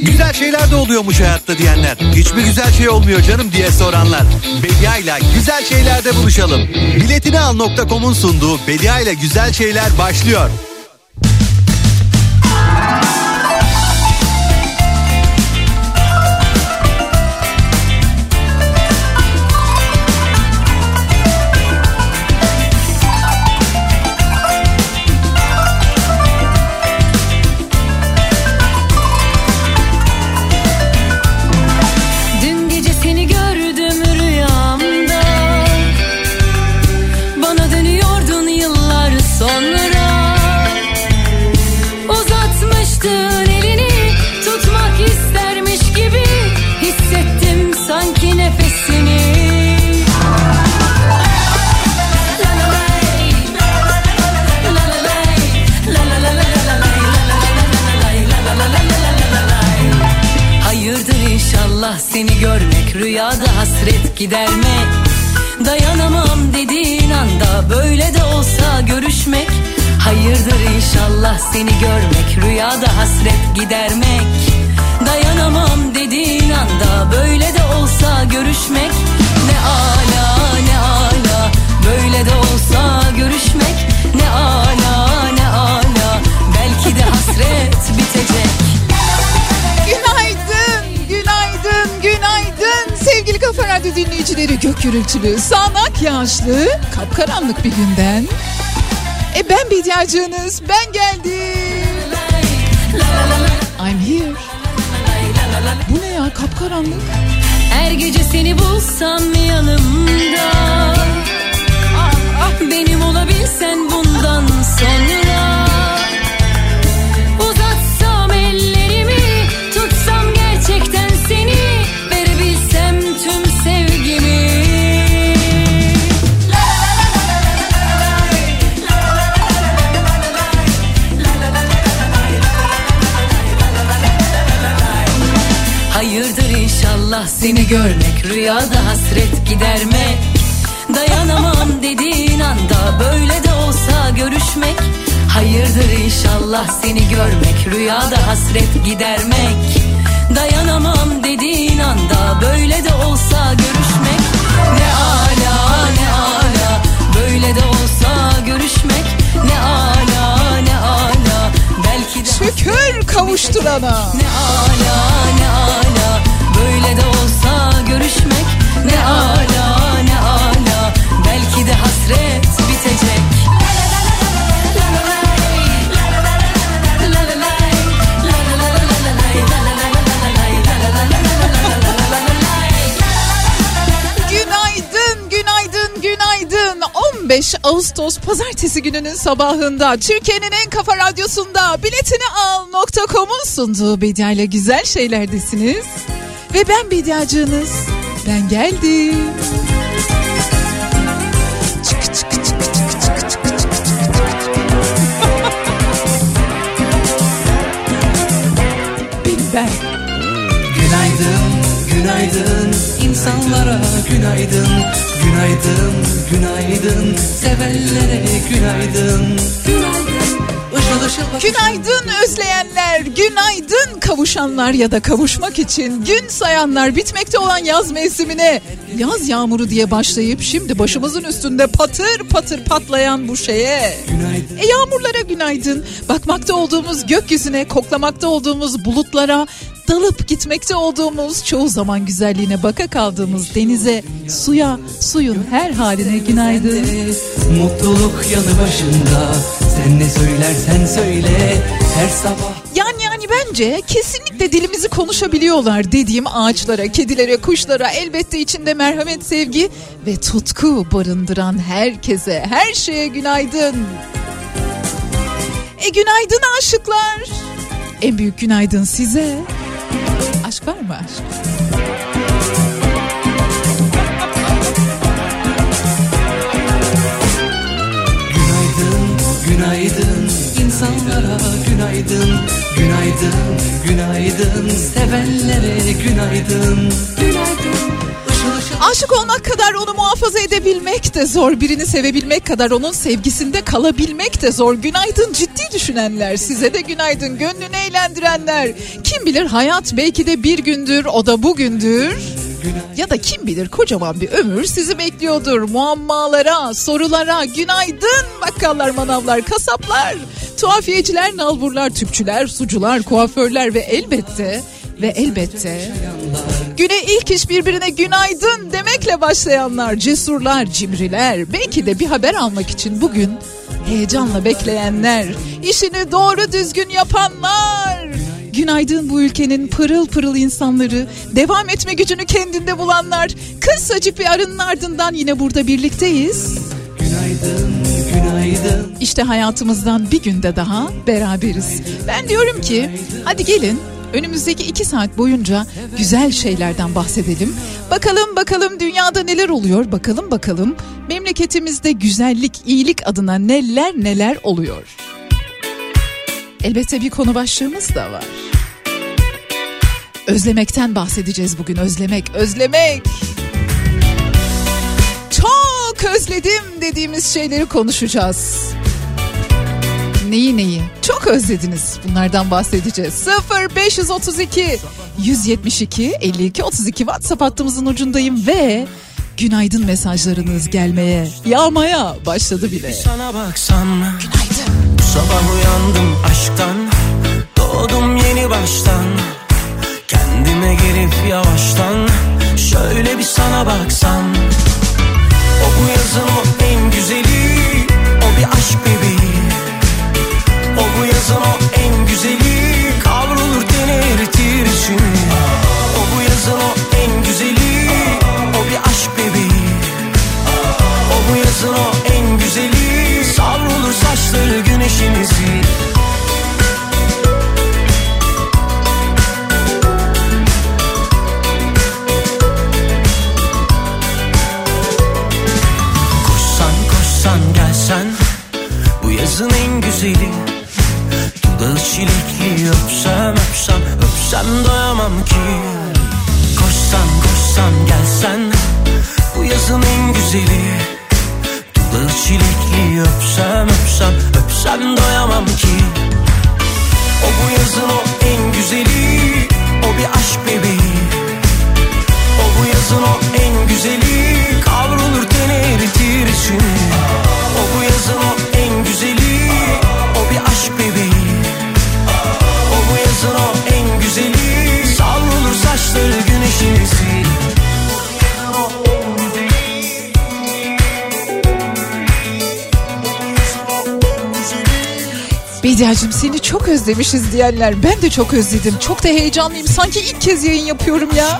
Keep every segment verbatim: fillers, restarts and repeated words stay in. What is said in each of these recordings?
Güzel şeyler de oluyormuş hayatta diyenler, hiç mi güzel şey olmuyor canım diye soranlar. Bedia ile güzel şeylerde buluşalım. Biletini al nokta com'un sunduğu Bedia ile güzel şeyler başlıyor. Seni görmek, rüyada hasret gidermek. Dayanamam dediğin anda böyle de olsa görüşmek. Hayırdır inşallah seni görmek, rüyada hasret gidermek. Dayanamam dediğin anda böyle de olsa görüşmek. Ne ala ne ala böyle de olsa görüşmek. Ne ala ne ala belki de hasret bitecek. Günaydın, günaydın, günaydın sevgili Kafa Radyo dinleyicileri. Gök gürültülü, sağanak yağışlı, kapkaranlık bir günden. E ben Bediacığınız, ben geldim. I'm here. Bu ne ya, kapkaranlık. Her gece seni bulsam yanımda, ah, ah. Benim olabilsen bundan sonra. Uzatsam ellerimi, tutsam gerçekten seni, verebilsem tüm sevgimi. Hayırdır inşallah seni görmek, rüyada hasret gidermek. Dayanamam dediğin anda böyle de olsa görüşmek. Hayırdır inşallah seni görmek, rüyada hasret gidermek. Dayanamam dediğin anda böyle de olsa görüşmek. Ne ala ne ala böyle de olsa görüşmek. Ne ala ne ala belki de şükür kavuşturana. Ne ala ne ala böyle de olsa görüşmek. Ne ala ne ala belki de hasret bitecek. Günaydın, günaydın, günaydın. on beş Ağustos Pazartesi gününün sabahında Türkiye'nin en kafa radyosunda biletini al nokta com'un sunduğu Bedia ile güzel şeylerdesiniz. Ve ben Bediacığınız, ben geldim. Çık çık çık çık çık çık çık. Benim ben. Günaydın, günaydın insanlara günaydın. Günaydın, günaydın sevenlere günaydın. Günaydın. Işıl ışıl Günaydın özleyenler, günaydın kavuşanlar ya da kavuşmak için gün sayanlar, bitmekte olan yaz mevsimine yaz yağmuru diye başlayıp şimdi başımızın üstünde patır patır patlayan bu şeye. Günaydın. E yağmurlara günaydın. Bakmakta olduğumuz gökyüzüne, koklamakta olduğumuz bulutlara, dalıp gitmekte olduğumuz, çoğu zaman güzelliğine baka kaldığımız denize, suya, suyun her haline günaydın. Mutluluk yanı başında, sen ne söylersen söyle her sabah. Yani yani bence kesinlikle dilimizi konuşabiliyorlar dediğim ağaçlara, kedilere, kuşlara, elbette içinde merhamet, sevgi ve tutku barındıran herkese, her şeye günaydın. E günaydın aşıklar. En büyük günaydın size. Aşk var mı aşk? Günaydın, günaydın insanlara günaydın. Günaydın, günaydın sevenlere günaydın. Günaydın. Aşık olmak kadar onu muhafaza edebilmek de zor. Birini sevebilmek kadar onun sevgisinde kalabilmek de zor. Günaydın ciddi düşünenler, size de günaydın. Gönlünü eğlendirenler. Kim bilir hayat belki de bir gündür, o da bugündür. Ya da kim bilir kocaman bir ömür sizi bekliyordur. Muammalara, sorulara günaydın bakkallar, manavlar, kasaplar, tuhafiyeciler, nalburlar, tüpçüler, sucular, kuaförler ve elbette ve elbette güne ilk iş birbirine günaydın demekle başlayanlar, cesurlar, cimriler, belki de bir haber almak için bugün heyecanla bekleyenler, işini doğru düzgün yapanlar. Günaydın bu ülkenin pırıl pırıl insanları, devam etme gücünü kendinde bulanlar. Kısacık bir arının ardından yine burada birlikteyiz. Günaydın, günaydın. İşte hayatımızdan bir günde daha beraberiz. Ben diyorum ki hadi gelin önümüzdeki iki saat boyunca güzel şeylerden bahsedelim. Bakalım bakalım dünyada neler oluyor, bakalım bakalım memleketimizde güzellik, iyilik adına neler neler oluyor. Elbette bir konu başlığımız da var. Özlemekten bahsedeceğiz bugün. Özlemek, özlemek. Çok özledim dediğimiz şeyleri konuşacağız. Neyi neyi? Çok özlediniz. Bunlardan bahsedeceğiz. sıfır beş otuz iki yüz yetmiş iki elli iki otuz iki WhatsApp hattımızın ucundayım ve günaydın mesajlarınız gelmeye, yağmaya başladı bile. Sana baksam mı? Günaydın. Bu sabah uyandım aşktan, doğdum yeni baştan. Kendime gelip yavaştan şöyle bir sana baksam. O bu yazın o en güzeli, o bir aşk bebeği. O bu yazın o en güzeli, kavrulur teni eritir içimi. O bu yazın o en güzeli, o bir aşk bebeği. O bu yazın o en güzeli, savrulur saçları güneşimizi. Koşsan koşsan gelsen, bu yazın en güzeli. Dudağı çilekli, öpsem öpsem öpsem doyamam ki. Koşsan koşsan gelsen, bu yazın en güzeli. Dudağı çilekli, öpsem öpsem öpsem doyamam ki. O bu yazın o en güzeli, o bir aşk bebeği. O bu yazın o en güzeli, kavrulur teni eritir içimi. O bu yazın o en güzeli, o bir aşk bebeği. O bu yazın o en güzeli, savrulur saçları güneşimizi. Bediacığım seni çok özlemişiz diyenler, ben de çok özledim. Çok da heyecanlıyım, sanki ilk kez yayın yapıyorum ya.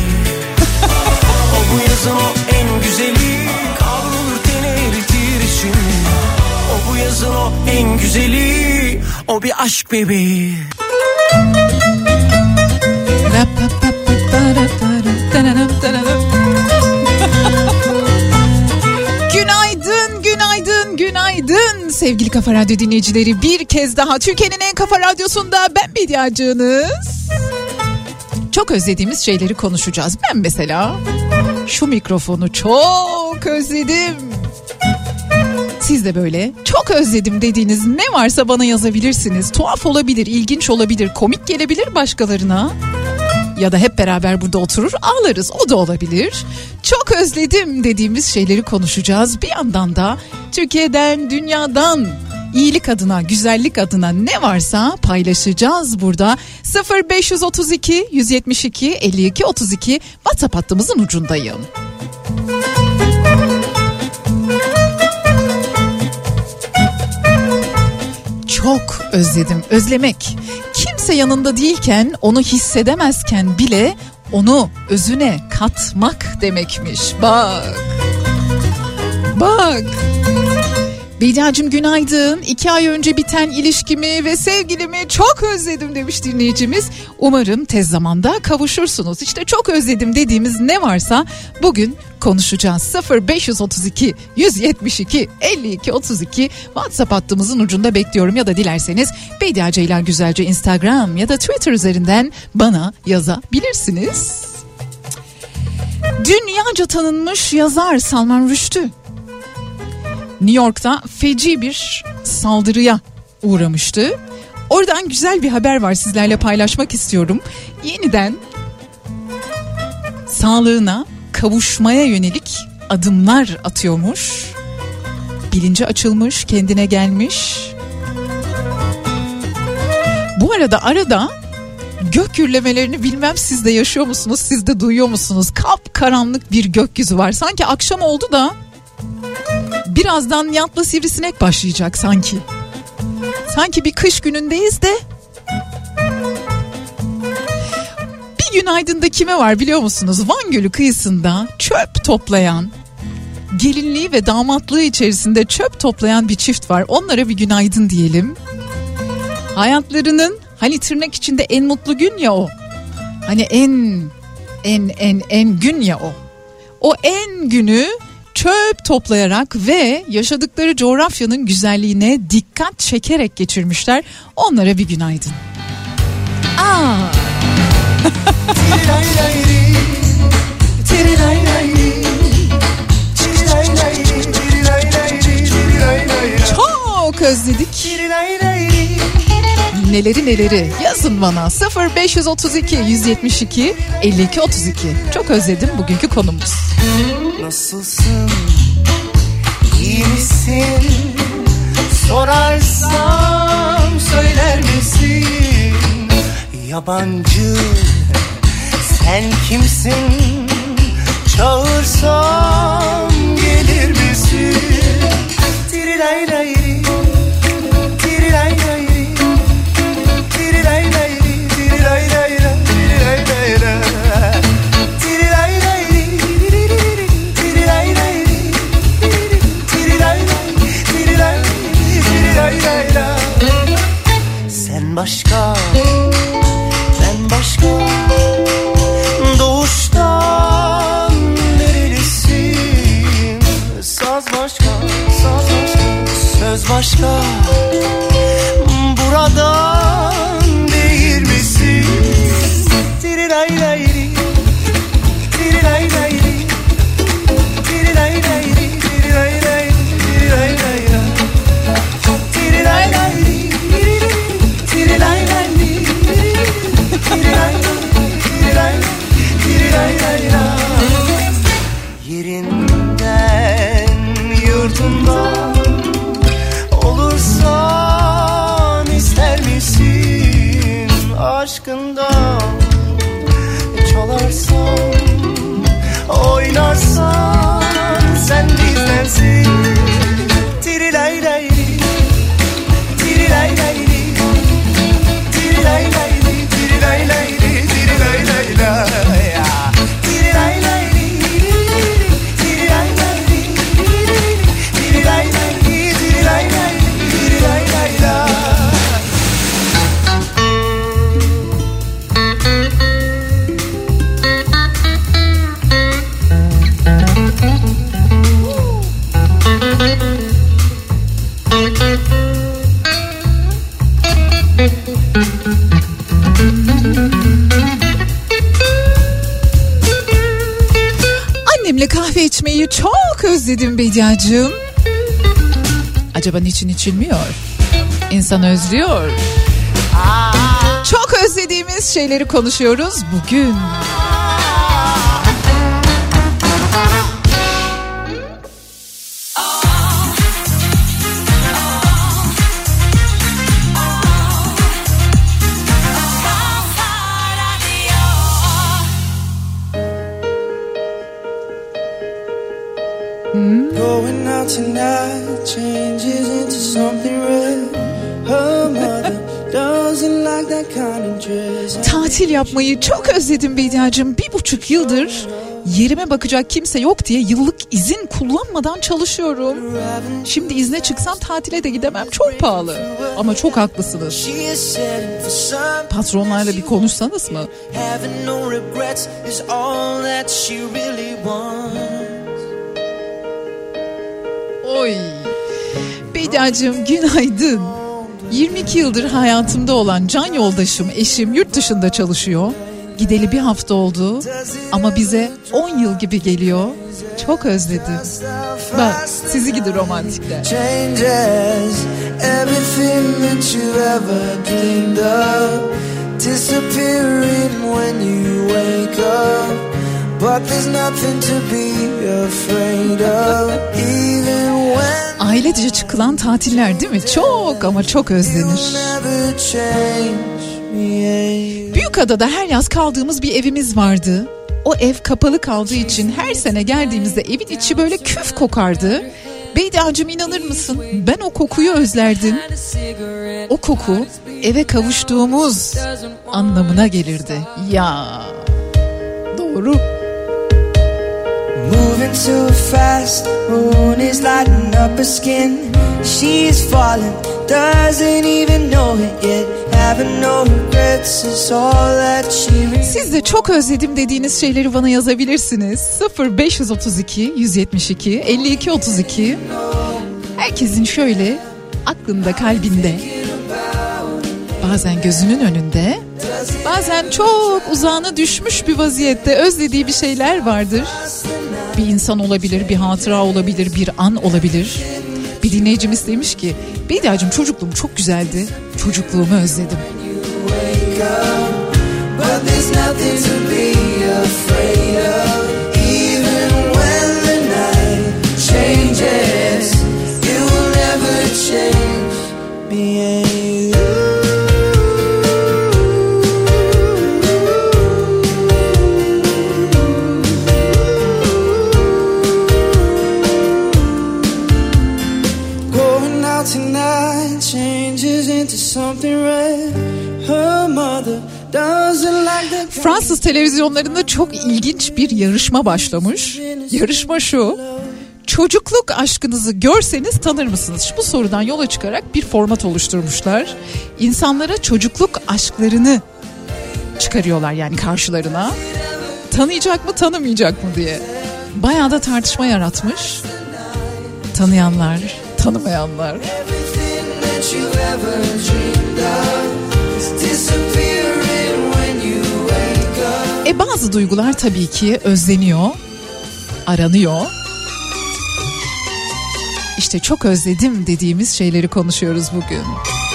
O bu yazın o en güzeli, kavrulur teni eritir içimi. O bu yazın o en güzeli, o bir aşk bebeği. Günaydın, günaydın, günaydın sevgili Kafa Radyo dinleyicileri. Bir kez daha Türkiye'nin en kafa radyosunda ben Bediacığınız. Çok özlediğimiz şeyleri konuşacağız. Ben mesela şu mikrofonu çok özledim. Siz de böyle çok özledim dediğiniz ne varsa bana yazabilirsiniz. Tuhaf olabilir, ilginç olabilir, komik gelebilir başkalarına. Ya da hep beraber burada oturur ağlarız, o da olabilir. Çok özledim dediğimiz şeyleri konuşacağız. Bir yandan da Türkiye'den, dünyadan iyilik adına, güzellik adına ne varsa paylaşacağız burada. sıfır beş otuz iki yüz yetmiş iki elli iki otuz iki WhatsApp hattımızın ucundayım. Çok özledim. Özlemek. Kimse yanında değilken, onu hissedemezken bile onu özüne katmak demekmiş. Bak. Bak. Bediacığım günaydın. İki ay önce biten ilişkimi ve sevgilimi çok özledim demiş dinleyicimiz. Umarım tez zamanda kavuşursunuz. İşte çok özledim dediğimiz ne varsa bugün konuşacağız. sıfır beş otuz iki yüz yetmiş iki elli iki otuz iki WhatsApp hattımızın ucunda bekliyorum. Ya da dilerseniz Bediye Ceylan Güzelce Instagram ya da Twitter üzerinden bana yazabilirsiniz. Dünyaca tanınmış yazar Salman Rushdie New York'ta feci bir saldırıya uğramıştı. Oradan güzel bir haber var, sizlerle paylaşmak istiyorum. Yeniden sağlığına kavuşmaya yönelik adımlar atıyormuş. Bilinci açılmış, kendine gelmiş. Bu arada arada gök gürlemelerini bilmem siz de yaşıyor musunuz, siz de duyuyor musunuz? Kapkaranlık bir gökyüzü var. Sanki akşam oldu da birazdan yatla sivrisinek başlayacak sanki. Sanki bir kış günündeyiz de. Bir günaydın'da kime var biliyor musunuz? Van Gölü kıyısında çöp toplayan, gelinliği ve damatlığı içerisinde çöp toplayan bir çift var. Onlara bir günaydın diyelim. Hayatlarının hani tırnak içinde en mutlu gün ya o. Hani en en en en gün ya o. O en günü çöp toplayarak ve yaşadıkları coğrafyanın güzelliğine dikkat çekerek geçirmişler. Onlara bir günaydın. Aa. Çok özledik. Neleri neleri yazın bana. Sıfır beş otuz iki yüz yetmiş iki elli iki otuz iki. Çok özledim bugünkü konumuz. Nasılsın? İyi misin? Sorarsam söyler misin? Yabancı sen kimsin? Çağırsam gelir misin? Tirilay lay tirilay lay tirilay lay tirilay lay tirilay lay tirilay lay tirilay lay tirilay lay tirilay lay. Sen başka, ben başka. Doğuştan nerelisin? Saz başka, saz başka, söz başka. Buradan değil misin? Tirilay lay, tirilay lay, tirilay lay, tirilay lay, tirilay lay, tirilay lay, tirilay lay, tirilay lay, tirilay lay. Yerinden, yurdundan olursan ister misin? Aşkından çalarsan, oynarsan sen bizdensin. Tirilay lay, tirilay lay, tirilay lay, tirilay lay, tirilay lay lay. Annemle kahve içmeyi çok özledim Bediacığım. Acaba niçin içilmiyor? İnsan özlüyor. Çok özlediğimiz şeyleri konuşuyoruz bugün. Going out tonight changes into something real. Her mother doesn't like that kind of dress. Tatil yapmayı çok özledim Bediacığım. Bir buçuk yıldır yerime bakacak kimse yok diye yıllık izin kullanmadan çalışıyorum. Şimdi izne çıksam tatile de gidemem, çok pahalı. Ama çok haklısınız. Patronlarla bir konuşsanız mı? Oy. Bediacığım günaydın. yirmi iki yıldır hayatımda olan can yoldaşım, eşim yurt dışında çalışıyor. Gideli bir hafta oldu ama bize on yıl gibi geliyor. Çok özledim. Bak sizi gidi romantikler. Changes everything that you ever dreamed of, disappearing when you wake up. But there's nothing to be afraid of, even when. Ailece çıkılan tatiller değil mi? Çok ama çok özlenir. Büyükada'da her yaz kaldığımız bir evimiz vardı. O ev kapalı kaldığı için her sene geldiğimizde evin içi böyle küf kokardı. Beydiacığım inanır mısın? Ben o kokuyu özlerdim. O koku eve kavuştuğumuz anlamına gelirdi. Ya doğru. Moving too fast, moon is lighting up her skin. She's falling, doesn't even know it yet. Having no regrets is all that she. Siz de çok özledim dediğiniz şeyleri bana yazabilirsiniz. sıfır beş otuz iki yüz yetmiş iki elli iki otuz iki. Herkesin şöyle aklında, kalbinde, bazen gözünün önünde, bazen çok uzağına düşmüş bir vaziyette özlediği bir şeyler vardır. Bir insan olabilir, bir hatıra olabilir, bir an olabilir. Bir dinleyicimiz demiş ki, Bediacığım çocukluğum çok güzeldi, çocukluğumu özledim. Fransız televizyonlarında çok ilginç bir yarışma başlamış. Yarışma şu: çocukluk aşkınızı görseniz tanır mısınız? Bu sorudan yola çıkarak bir format oluşturmuşlar. İnsanlara çocukluk aşklarını çıkarıyorlar yani karşılarına. Tanıyacak mı, tanımayacak mı diye. Bayağı da tartışma yaratmış. Tanıyanlar, tanımayanlar. E bazı duygular tabii ki özleniyor, aranıyor. İşte çok özledim dediğimiz şeyleri konuşuyoruz bugün.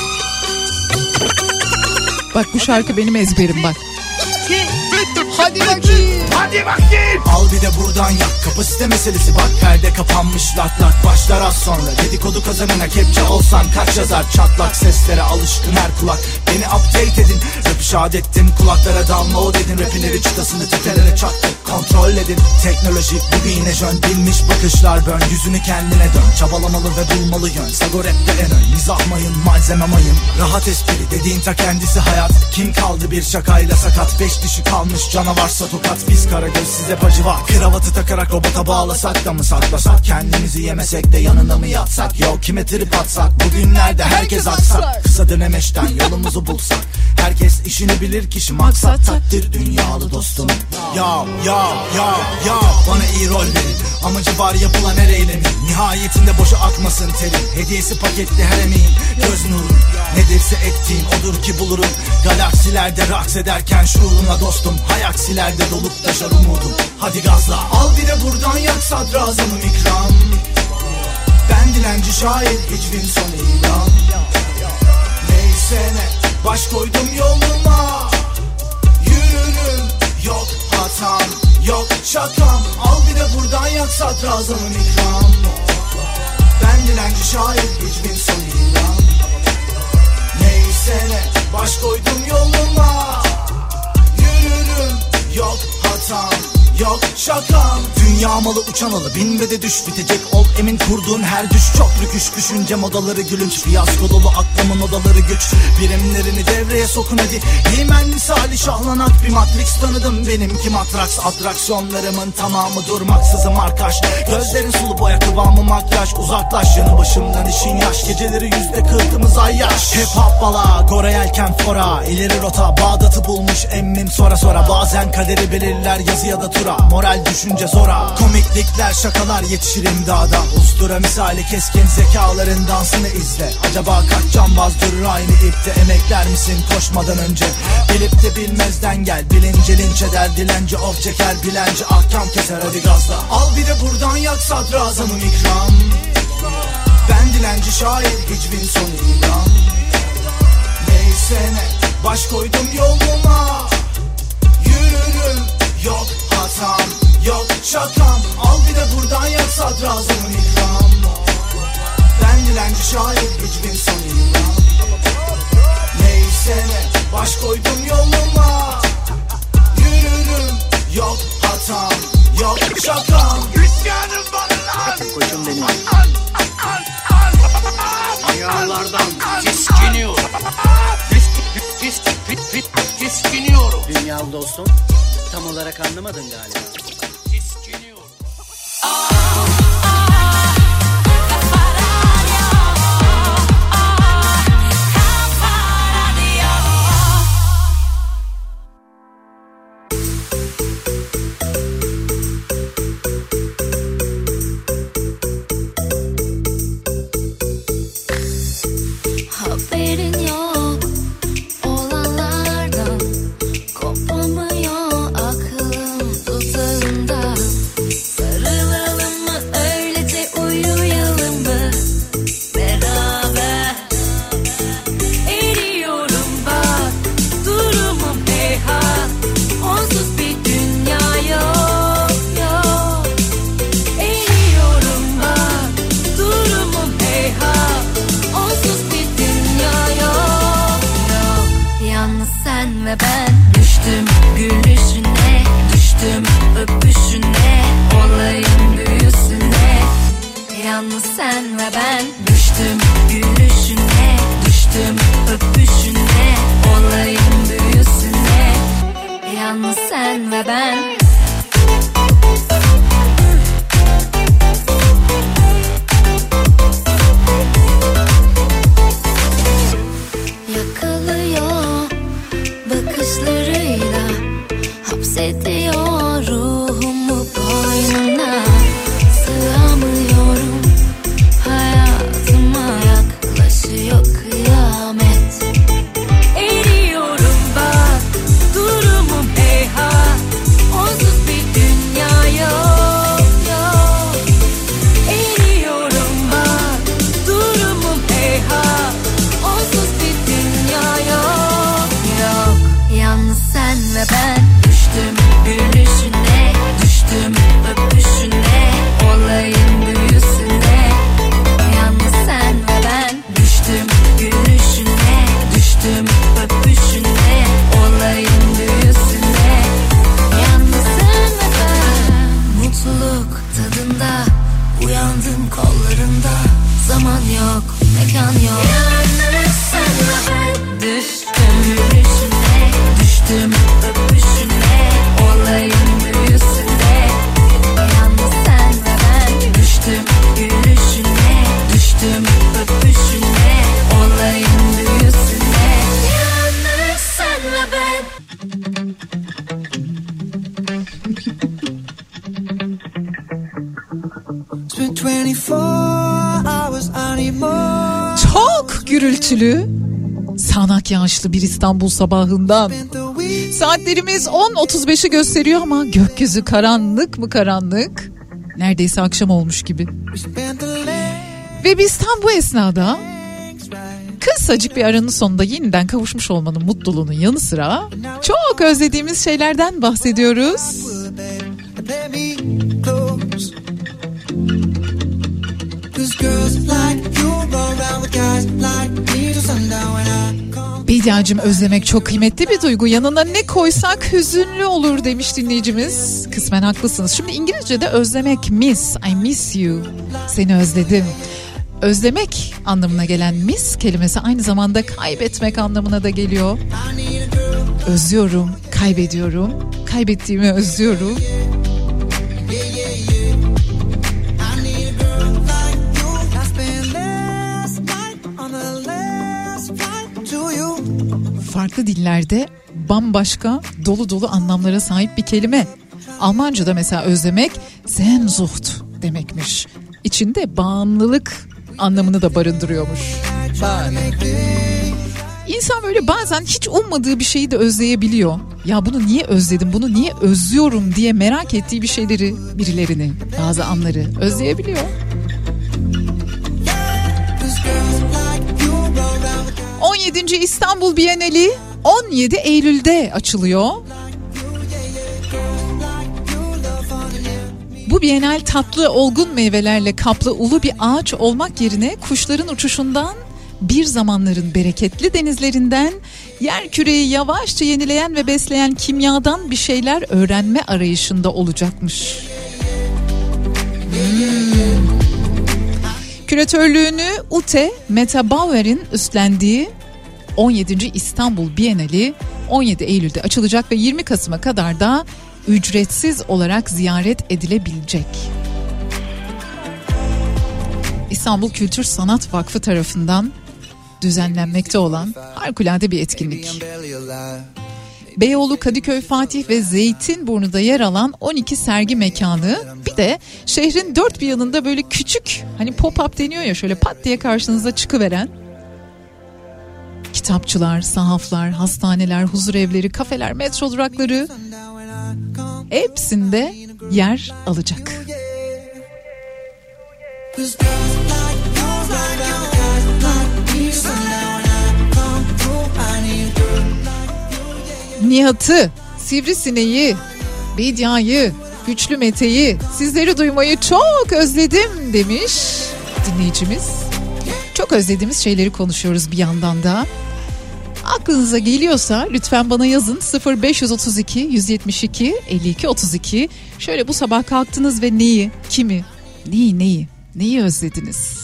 Bak bu şarkı benim ezberim bak. Hadi bakayım. Hadi bakayım. Al bir de buradan yak, kapasite meselesi bak, perde kapanmış lak lak başlar az sonra. Dedikodu kazanana kepçe olsan kaç yazar, çatlak seslere alışkın her kulak. Beni update edin, rap işaret ettim, kulaklara dalma o dedin. Rapinleri çıtasını tepelere çaktık, kontrol edin. Teknoloji bugün yine jön, bilmiş bakışlar bön. Yüzünü kendine dön, çabalamalı ve bulmalı yön. Sago rapte en ön, mizah mayın, malzeme mayın. Rahat espri dediğin ta kendisi hayat. Kim kaldı bir şakayla sakat, beş dişi kalmış canavarsa tokat. Biz karagöz size pacı var, kravatı takarak robota bağlasak da mı saklasak? Kendimizi yemesek de yanına mı yatsak? Yok kime trip atsak, bugünlerde herkes aksak. Kısa dönemeçten yolumuzu bulsak. Herkes işini bilir, kişi maksat takdir dünyalı dostum. Ya ya ya ya bana iyi rol verin, amacı var yapılan her eylemin. Nihayetinde boşa akmasın terin, hediyesi paketli her emeğin. Göz nurun nedirse ettiğin odur ki bulurum. Galaksilerde raks ederken şuuruna dostum. Hayaksilerde dolup taşar umudum. Hadi gazla al bir de buradan yak, sadrazamım ikram. Ben dilenci şair, hiçbir son ilan. Neyse ne baş koydum yoluma, yürürüm yok hatam yok şakam. Al bir de buradan yak, sadrazamım ikram. Ben dilenci şair, hiçbir son ilan. Neyse ne baş koydum yoluma, yürürüm yok hatam yok şakam. Dünya malı uçan alı, bin ve de düş, bitecek ol emin kurduğun her düş. Çok rüküş düşünce modaları gülünç, fiyasko dolu aklımın odaları güç. Birimlerini devreye sokun hadi, Himen misali şahlanak bir Matrix tanıdım. Benimki matraks, atraksiyonlarımın tamamı durmaksızım arkaş. Gözlerin sulu boya, kıvamı makyaj. Uzaklaş yanı başımdan işin yaş, geceleri yüzde kırkımız ay yaş. Hip hop bala, Gore yelken fora, ileri rota Bağdat'ı bulmuş emmim sonra sonra. Bazen kaderi belirler yazı ya da tura. fatura, moral düşünce zora. Komiklikler şakalar yetişir imdada. Ustura misali keskin zekaların dansını izle. Acaba kaç cambaz durur aynı ipte, emekler misin koşmadan önce? Bilip de bilmezden gel, bilince linç eder, dilenci of çeker, bilenci ahkam keser, hadi gazla. Al bir de buradan yak sadrazamım ikram. Ben dilenci şair, hicvin sonu ilan. Neyse ne, baş koydum yoluma. Yürürüm, yok hatam, yok şakam. Al bir de buradan yak sadrazamım ikram. Ben dilenci şair, hicvin sonu ilan. Neyse ne, baş koydum yoluma. Yürürüm, yok hatam, yok şakam. İsyanım bana lan. Koçum benim. Ayağlardan tiskiniyorum. Tis, tis, tis, tis, tiskiniyorum. Dünyalı dostum, tam olarak anlamadın galiba. Tiskiniyorum. Haberin yok olanlardan, kopamıyor aklım dudağımda. Sarılalım mı öylece uyuyalım mı beraber? Eriyorum bak durumum heyhat, onsuz bir dünya yok yok. Eriyorum bak durumum heyhat, onsuz bir yalnız sen ve ben. Düştüm gülüşüne, düştüm öpüşüne, olayın büyüsüne. Yalnız sen ve ben. Düştüm gülüşüne, düştüm öpüşüne, olayın büyüsüne. Yalnız sen ve ben. Yakalıyor bakışlarıyla, hapsediyor ruhumu boynuna. Sığamıyorum hayatıma, yaklaşıyor kıyamet. Eriyorum bak durumum heyhat, onsuz bir dünya yok yok. Eriyorum bak durumum heyhat, onsuz bir dünya yok yok. Yalnız sen ve ben. Düştüm gülüşüne, düştüm öpüşüne, olayın büyüsüne. Yalnız sen ve ben. Düştüm gülüşüne, düştüm öpüşüne, olayın büyüsüne. Yalnız sen ve ben. Mutluluk tadında, uyandım kollarında. Zaman yok, mekan yok. Yalnız sen ve ben. Düştüm gülüşüne, düştüm öpüşüne, olayın büyüsüne. Yalnız sen ve ben. Düştüm gülüşüne, düştüm öpüşüne, olayın büyüsüne. Yalnız sen ve ben. Çok gürültülü, sağanak yağışlı bir İstanbul sabahından. Saatlerimiz on otuz beşi gösteriyor ama gökyüzü karanlık mı karanlık? Neredeyse akşam olmuş gibi. Ve biz tam bu esnada kısacık bir aranın sonunda yeniden kavuşmuş olmanın mutluluğunun yanı sıra çok özlediğimiz şeylerden bahsediyoruz. Bediacığım, özlemek çok kıymetli bir duygu. Yanına ne koysak hüzünlü olur demiş dinleyicimiz. Kısmen haklısınız. Şimdi İngilizce'de özlemek miss, I miss you. Seni özledim. Özlemek anlamına gelen miss kelimesi aynı zamanda kaybetmek anlamına da geliyor. Özlüyorum, kaybediyorum, kaybettiğimi özlüyorum. farklı dillerde bambaşka dolu dolu anlamlara sahip bir kelime. Almanca'da mesela özlemek Sehnsucht demekmiş. İçinde bağımlılık anlamını da barındırıyormuş. İnsan böyle bazen hiç ummadığı bir şeyi de özleyebiliyor. Ya bunu niye özledim, bunu niye özlüyorum diye merak ettiği bir şeyleri, birilerini, bazı anları özleyebiliyor. on yedinci İstanbul Bienali on yedi Eylül'de açılıyor. Bu Bienal tatlı olgun meyvelerle kaplı ulu bir ağaç olmak yerine kuşların uçuşundan, bir zamanların bereketli denizlerinden, yerküreyi yavaşça yenileyen ve besleyen kimyadan bir şeyler öğrenme arayışında olacakmış. Hmm. Küratörlüğünü Ute Metabauer'in üstlendiği on yedinci İstanbul Bienali on yedi Eylül'de açılacak ve yirmi Kasım'a kadar da ücretsiz olarak ziyaret edilebilecek. İstanbul Kültür Sanat Vakfı tarafından düzenlenmekte olan harikulade bir etkinlik. Beyoğlu, Kadıköy, Fatih ve Zeytinburnu'da yer alan on iki sergi mekanı, bir de şehrin dört bir yanında böyle küçük, hani pop-up deniyor ya, şöyle pat diye karşınıza çıkıveren kitapçılar, sahaflar, hastaneler, huzurevleri, kafeler, metro durakları hepsinde yer alacak. Nihat'ı, Sivrisineği, Bedia'yı, Güçlü Mete'yi, sizleri duymayı çok özledim demiş dinleyicimiz. Çok özlediğimiz şeyleri konuşuyoruz bir yandan da. Aklınıza geliyorsa lütfen bana yazın. Sıfır beş otuz iki yüz yetmiş iki elli iki otuz iki. Şöyle bu sabah kalktınız ve neyi, kimi, neyi neyi, neyi özlediniz?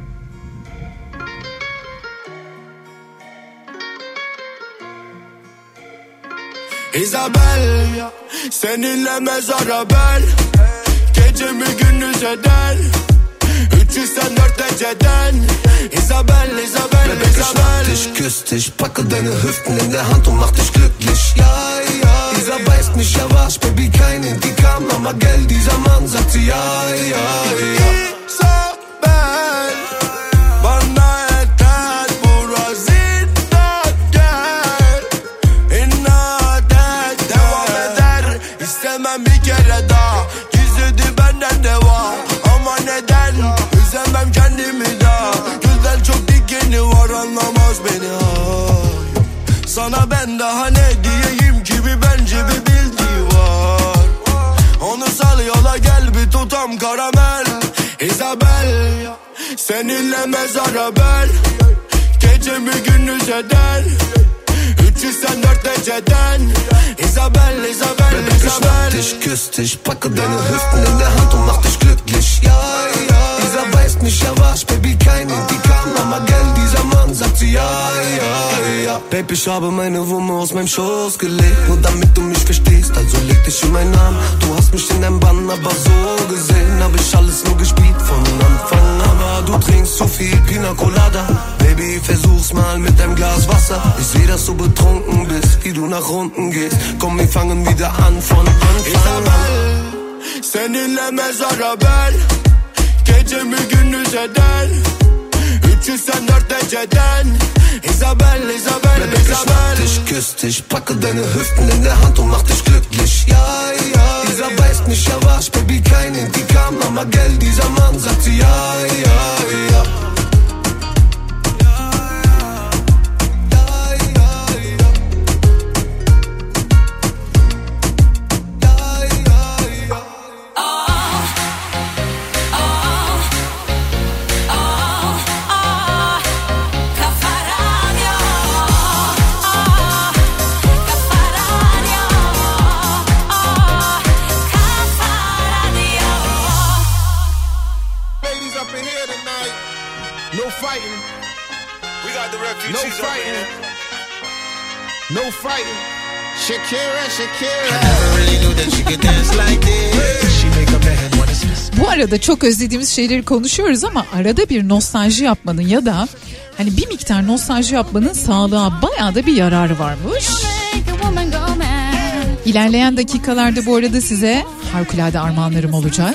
Isabel, seninle mezara bel, gecemi gündüz eder, üç yüz dört dereceden. Isabel, Isabel, Bebek, Isabel, ich schnapp dich, küss dich, packe deine Hüften in der Hand und mach dich glücklich. Ja, ja, dieser weiß nicht, ja was, Baby, kein Indikam, aber gell, dieser Mann sagt sie, ja, ja, ja. Isabel, bana yeter burası da gel, inat et, devam eder, istemem bir kere daha, gizledi benden de var, ama neden, üzemem kendimi daha, gülden çok dikeni var, anlamaz beni, ay. Sana ben daha ne diyeyim ki, bir bence bir bildiği var, onu sal yola gel, bir tutam karamel. Isabel, seninle mezara bel, gecemi gündüz eder, üç yüz dört dereceden. Isabel, Isabel, Bebek, ich Isabel, schnapp dich, küss dich, packe deine Hüften in der Hand und mach dich glücklich. Ja, ja, dieser weiß nicht, ja was, Baby, kein Indikam, aber gell, dieser Mann sagt sie, ja, ja, ja. Baby, ich habe meine Wumme aus meinem Schoß gelegt, nur damit du mich verstehst, also leg dich in meinen Arm. Du hast mich in deinem Bann, aber so gesehen hab ich alles nur gespielt von Anfang, aber du trinkst zu viel Pina Colada. Baby, versuch's mal mit deinem Glas Wasser. Ich seh, dass du betrunken bist, wie du nach unten gehst. Komm, wir fangen wieder an von Anfang. Isabel, seninle mezara bel, gecemi gündüz eder, üç yüz dört dereceden. Isabel, Isabel, Bebek, ich schnapp Isabel, dich, küss dich, packe deine Hüften in der Hand und mach dich glücklich. Ja, ja, dieser weiß nicht, ja was, Baby, kein Indikam, aber gell, dieser Mann sagt sie, ja, ja, ja. no fighting. Shakira, Shakira. I never really knew that she could dance like this. She make a man wanna spit. Bu arada çok özlediğimiz şeyleri konuşuyoruz ama arada bir nostalji yapmanın ya da hani bir miktar nostalji yapmanın sağlığa bayağı da bir yararı varmış. İlerleyen dakikalarda bu arada size harikulade armağanlarım olacak.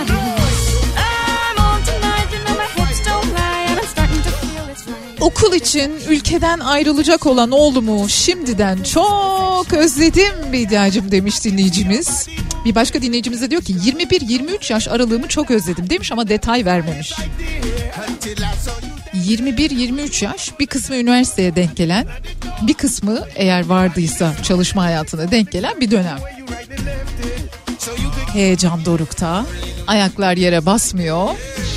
Okul için ülkeden ayrılacak olan oğlumu şimdiden çok özledim Bediacığım demiş dinleyicimiz. Bir başka dinleyicimiz de diyor ki yirmi bir yirmi üç yaş aralığımı çok özledim demiş ama detay vermemiş. yirmi bir yirmi üç yaş, bir kısmı üniversiteye denk gelen, bir kısmı eğer vardıysa çalışma hayatına denk gelen bir dönem. Heyecan dorukta, ayaklar yere basmıyor.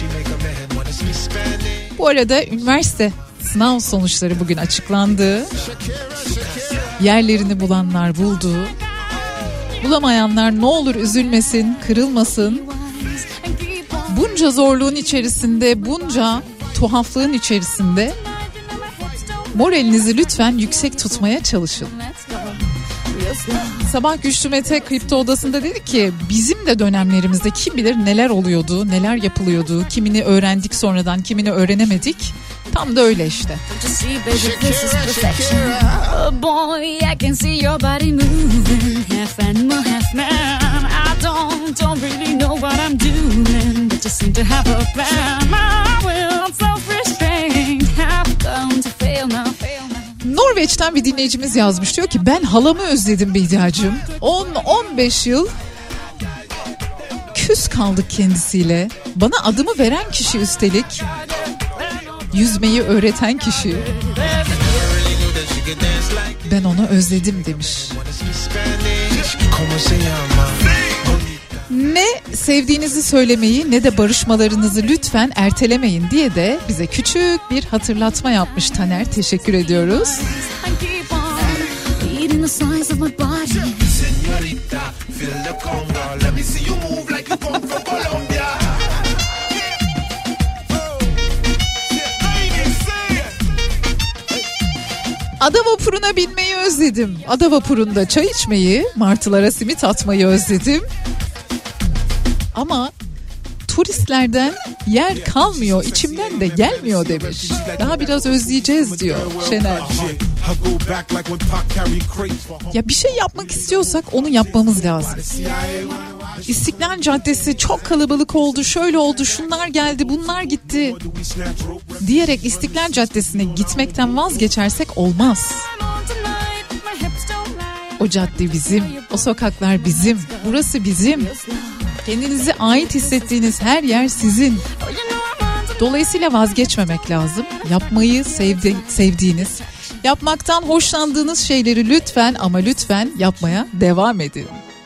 Bu arada üniversite sınav sonuçları bugün açıklandı. Yerlerini bulanlar buldu. Bulamayanlar ne olur üzülmesin, kırılmasın. Bunca zorluğun içerisinde, bunca tuhaflığın içerisinde moralinizi lütfen yüksek tutmaya çalışın. Sabah Güçlü Mete Kripto Odası'nda dedi ki bizim de dönemlerimizde kim bilir neler oluyordu, neler yapılıyordu. Kimini öğrendik sonradan, kimini öğrenemedik. Tam da öyle işte. Norveç'ten bir dinleyicimiz yazmış, diyor ki ben halamı özledim Bediacığım. on on beş yıl küs kaldık kendisiyle. Bana adımı veren kişi üstelik. Yüzmeyi öğreten kişi. Ben onu özledim demiş. Ne sevdiğinizi söylemeyi ne de barışmalarınızı lütfen ertelemeyin diye de bize küçük bir hatırlatma yapmış Taner. Teşekkür ediyoruz. Ada vapuruna binmeyi özledim. Ada vapurunda çay içmeyi, martılara simit atmayı özledim. Ama turistlerden yer kalmıyor, içimden de gelmiyor demiş. Daha biraz özleyeceğiz diyor Şener. Ya bir şey yapmak istiyorsak onu yapmamız lazım. İstiklal Caddesi çok kalabalık oldu, şöyle oldu, şunlar geldi, bunlar gitti diyerek İstiklal Caddesi'ne gitmekten vazgeçersek olmaz. O cadde bizim, o sokaklar bizim, burası bizim. Kendinizi ait hissettiğiniz her yer sizin. Dolayısıyla vazgeçmemek lazım. Yapmayı sevdi, sevdiğiniz, yapmaktan hoşlandığınız şeyleri lütfen ama lütfen yapmaya devam edin.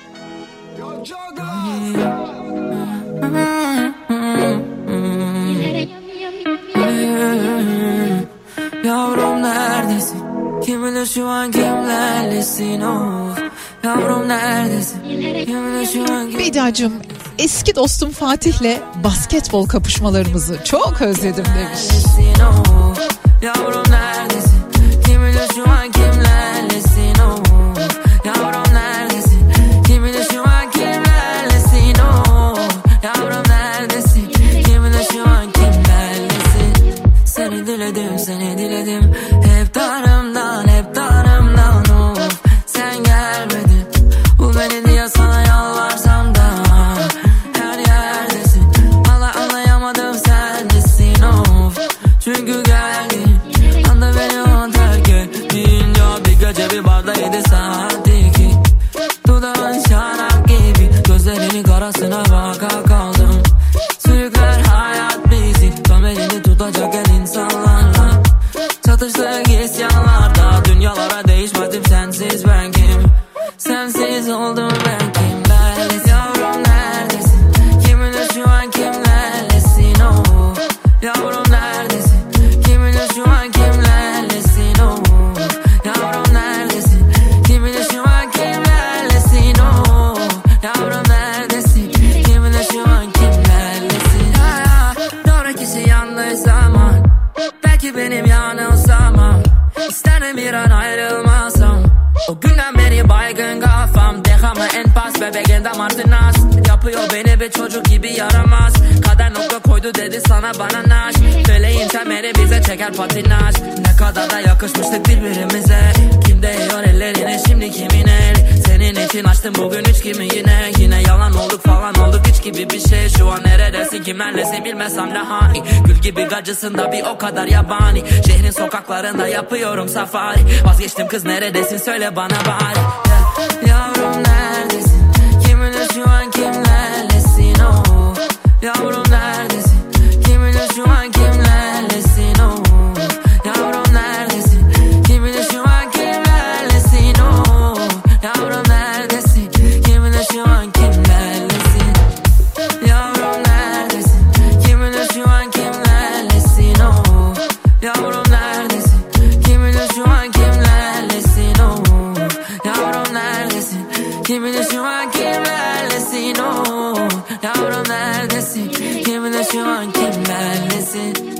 Yavrum neredesin? Kim bilir şu an kimlerlesin of. Yavrum neredesin? Kim bilir şu an kim... Bediacığım, eski dostum Fatih'le basketbol kapışmalarımızı çok özledim demiş. Yavrum neredesin? Kim bilir şu an kimlerlesin of. Yavrum neredesin? Kim bilir şu an kimlerlesin of. Yavrum neredesin? Kim bilir şu an kimlerlesin? Seni diledim, seni diledim. Hep darımdan, hep darımdan of. Sen gelmedin. Bu beni diye sana yalvarsam da her yerdesin. Valla anlayamadım sendesin of. Çünkü geldin anda beni o terk ettin. Ya bir gece bir barda yedi saat iki. Dudağın şarap gibi. Gözlerinin karasına baka kaldım. Sürükler hayat bizi. Tam elini tutacak el insanlarla. Çatıştık isyanlarda. Dünyalara değişmedim sensiz ben kim? Sensiz oldum ben kim? Neredesin? Yavrum neredesin? Kim bilir şu an kimlerlesin oh. Yavrum neredesin? Kim bilir şu an kimlerlesin oh. Yavrum neredesin? Kim bilir şu an kimlerlesin oh. Yavrum neredesin? Kim bilir şu an kimlerlesin? Ya ya, doğru kişi yanlış zaman. Belki benim yanılsamam. İsterim bir an ayrılmasam. O günden beri baygın kafam. Dehamı en pas bebeğin damartı nas. Yapıyor beni bir çocuk gibi yaramaz. Kader nokta koydu dedi sana bana naş. Feleğin temeri bize çeker patinaj. Ne kadar da yakışmıştık birbirimize. Kim değiyor ellerine şimdi kimin el? Seni senin için açtım bugün üç gibi yine. Yine yalan olduk falan olduk hiç gibi bir şey. Şu an neredesin kimlerlesin bilmesem de hani. Gül gibi gacısın da bir o kadar yabani. Şehrin sokaklarında yapıyorum safari. Vazgeçtim kız neredesin söyle bana bari. Ya, yavrum neredesin? Kiminle şu an kimlerlesin oh. Yavrum neredesin? Kiminle şu an kimlerlesin oh. Yavrum neredesin? Kiminle şu an kimlerlesin oh. Yavrum neredesin? Kiminle şu an kimlerlesin? Yavrum neredesin? Kiminle şu an kimlerlesin oh. Yavrum neredesin? Kiminle şu an kimlerlesin oh. Yavrum neredesin? Kiminle şu an kimlerlesin oh. Yavrum neredesin? Kiminle şu an kimlerlesin?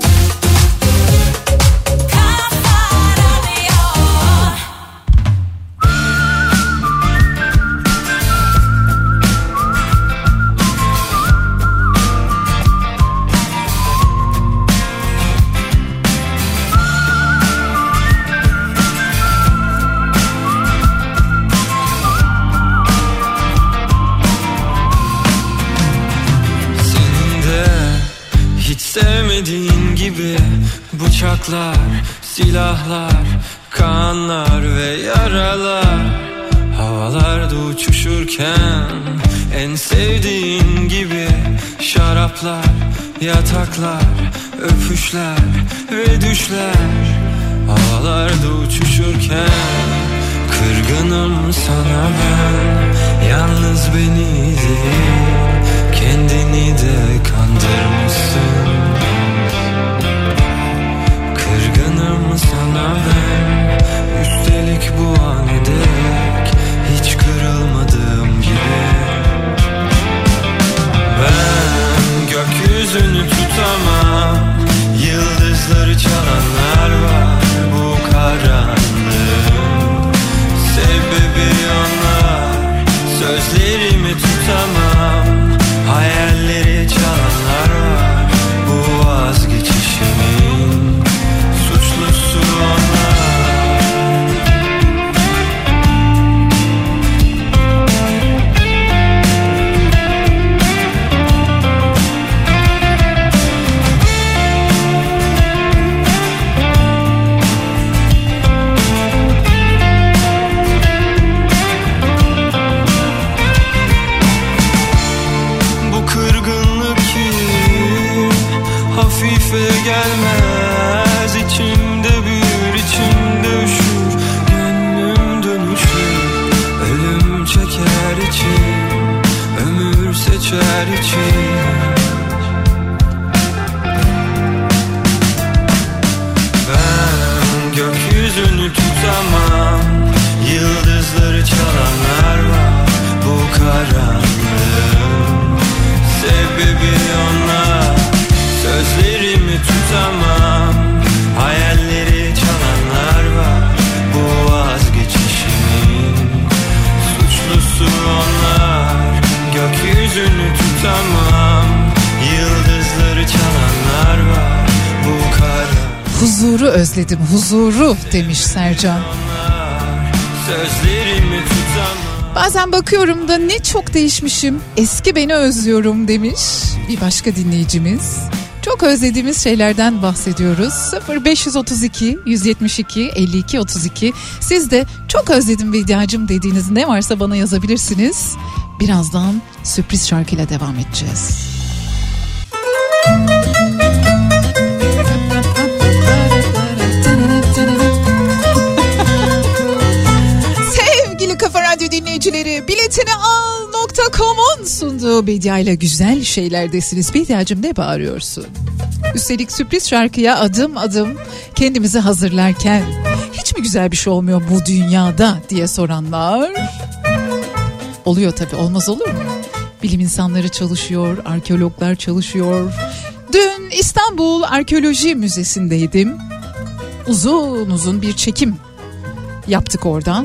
Sevmediğin gibi bıçaklar, silahlar, kanlar ve yaralar. Havalarda uçuşurken en sevdiğin gibi şaraplar, yataklar, öpüşler ve düşler. Havalarda uçuşurken kırgınım sana ben. Yalnız beni değil kendini de kandırmışsın. Kırgınım sana ben. Üstelik bu an ederek hiç kırılmadığım gibi. Ben gökyüzünü tutamam. Yıldızları çalanlar var bu karanlığın. Sebebi onlar. Sözlerimi tutamam. Hayalleri çalanlar var bu vazgeçişimin. Suçlusu onlar. Hafife gelmez, içimde büyür, içimde üşür. Gönlüm dönüşür, ölüm çeker içim, ömür seçer içim. Ben gökyüzünü tutamam. Yıldızları çalanlar var bu karanlığın. Sebebi onlar. Sözlerimi tutamam. Hayalleri çalanlar var bu vazgeçişimin. Suçlusu onlar. Gökyüzünü tutamam. Yıldızları çalanlar var bu kara. Huzuru özledim, huzuru demiş Sercan. Sözlerimi tutamam. Bazen bakıyorum da ne çok değişmişim, eski beni özlüyorum demiş bir başka dinleyicimiz. Çok özlediğimiz şeylerden bahsediyoruz. sıfır beş otuz iki yüz yetmiş iki elli iki otuz iki. Siz de çok özledim Bediacığım dediğiniz ne varsa bana yazabilirsiniz. Birazdan sürpriz şarkıyla devam edeceğiz. Sevgili Kafa Radyo dinleyicileri, biletini al nokta com'un sunduğu Bedia ile güzel şeylerdesiniz. Bediacığım ne bağırıyorsun? Üstelik sürpriz şarkıya adım adım kendimizi hazırlarken hiç mi güzel bir şey olmuyor bu dünyada diye soranlar oluyor tabii, olmaz olur mu? Bilim insanları çalışıyor, arkeologlar çalışıyor. Dün İstanbul Arkeoloji Müzesi'ndeydim. Uzun uzun bir çekim yaptık oradan.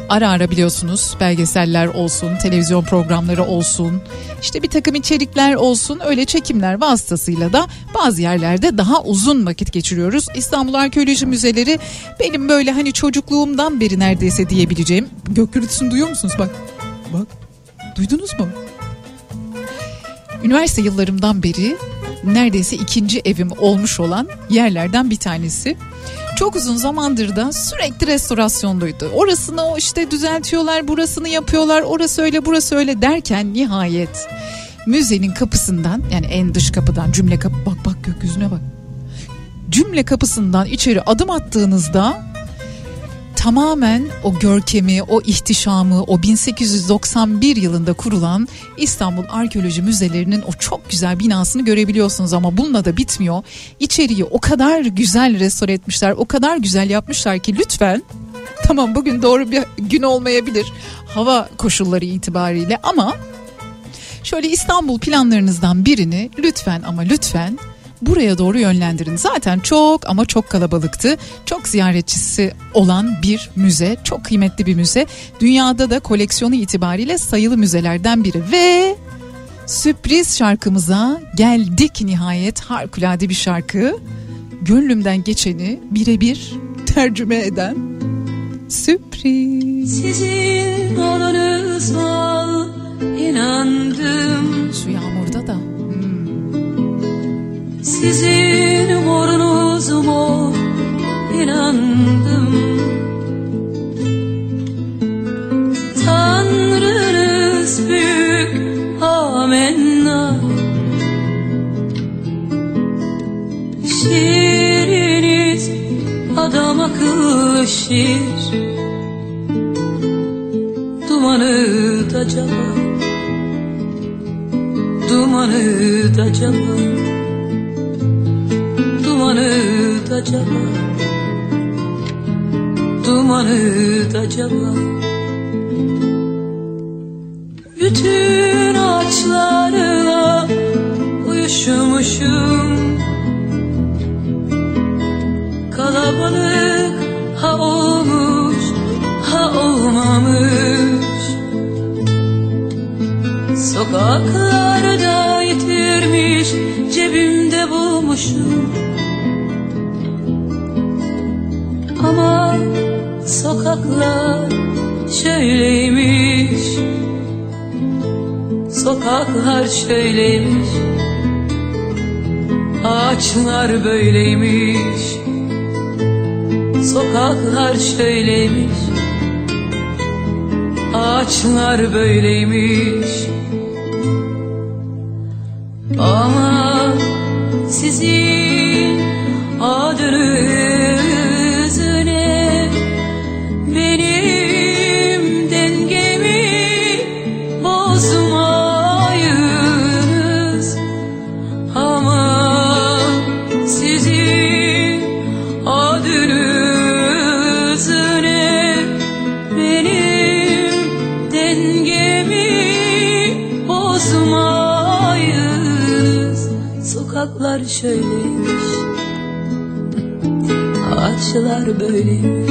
Ara ara biliyorsunuz belgeseller olsun, televizyon programları olsun, işte bir takım içerikler olsun, öyle çekimler vasıtasıyla da bazı yerlerde daha uzun vakit geçiriyoruz. İstanbul Arkeoloji Müzeleri benim böyle hani çocukluğumdan beri neredeyse diyebileceğim. Gök gürültüsünü duyuyor musunuz? Bak, bak, duydunuz mu? Üniversite yıllarımdan beri neredeyse ikinci evim olmuş olan yerlerden bir tanesi. Çok uzun zamandır da sürekli restorasyondaydı. Orasını o işte düzeltiyorlar, burasını yapıyorlar, orası öyle, burası öyle derken nihayet müzenin kapısından, yani en dış kapıdan, cümle kapı, bak bak gökyüzüne bak. Cümle kapısından içeri adım attığınızda tamamen o görkemi, o ihtişamı, o bin sekiz yüz doksan bir yılında kurulan İstanbul Arkeoloji Müzelerinin o çok güzel binasını görebiliyorsunuz ama bununla da bitmiyor. İçeriği o kadar güzel restore etmişler, o kadar güzel yapmışlar ki lütfen, tamam bugün doğru bir gün olmayabilir hava koşulları itibariyle ama şöyle İstanbul planlarınızdan birini lütfen ama lütfen buraya doğru yönlendirin. Zaten çok ama çok kalabalıktı. Çok ziyaretçisi olan bir müze. Çok kıymetli bir müze. Dünyada da koleksiyonu itibariyle sayılı müzelerden biri. Ve sürpriz şarkımıza geldik nihayet. Harikulade bir şarkı. Gönlümden geçeni birebir tercüme eden sürpriz. Sizin olanız ol, inandım. Şu yağmurda da. Sizin uğrunuz mu inandım. Tanrınız büyük, amenna. Şiiriniz adam akıllı şiir. Dumanı da cama, dumanı da cama, dumanı da cama, dumanı da cama. Bütün ağaçlarla uyuşmuşum. Kalabalık ha olmuş ha olmamış. Sokaklarda yitirmiş, cebimde bulmuşum. Ama sokaklar şöyleymiş, sokaklar şöyleymiş, ağaçlar böyleymiş, sokaklar şöyleymiş, ağaçlar böyleymiş. Ama sizin adınız ne? Benim dengemi bozmayınız. Ama sizin adınız ne? Benim dengemi bozmayınız. Sokaklar şöyleymiş, ağaçlar böyleymiş,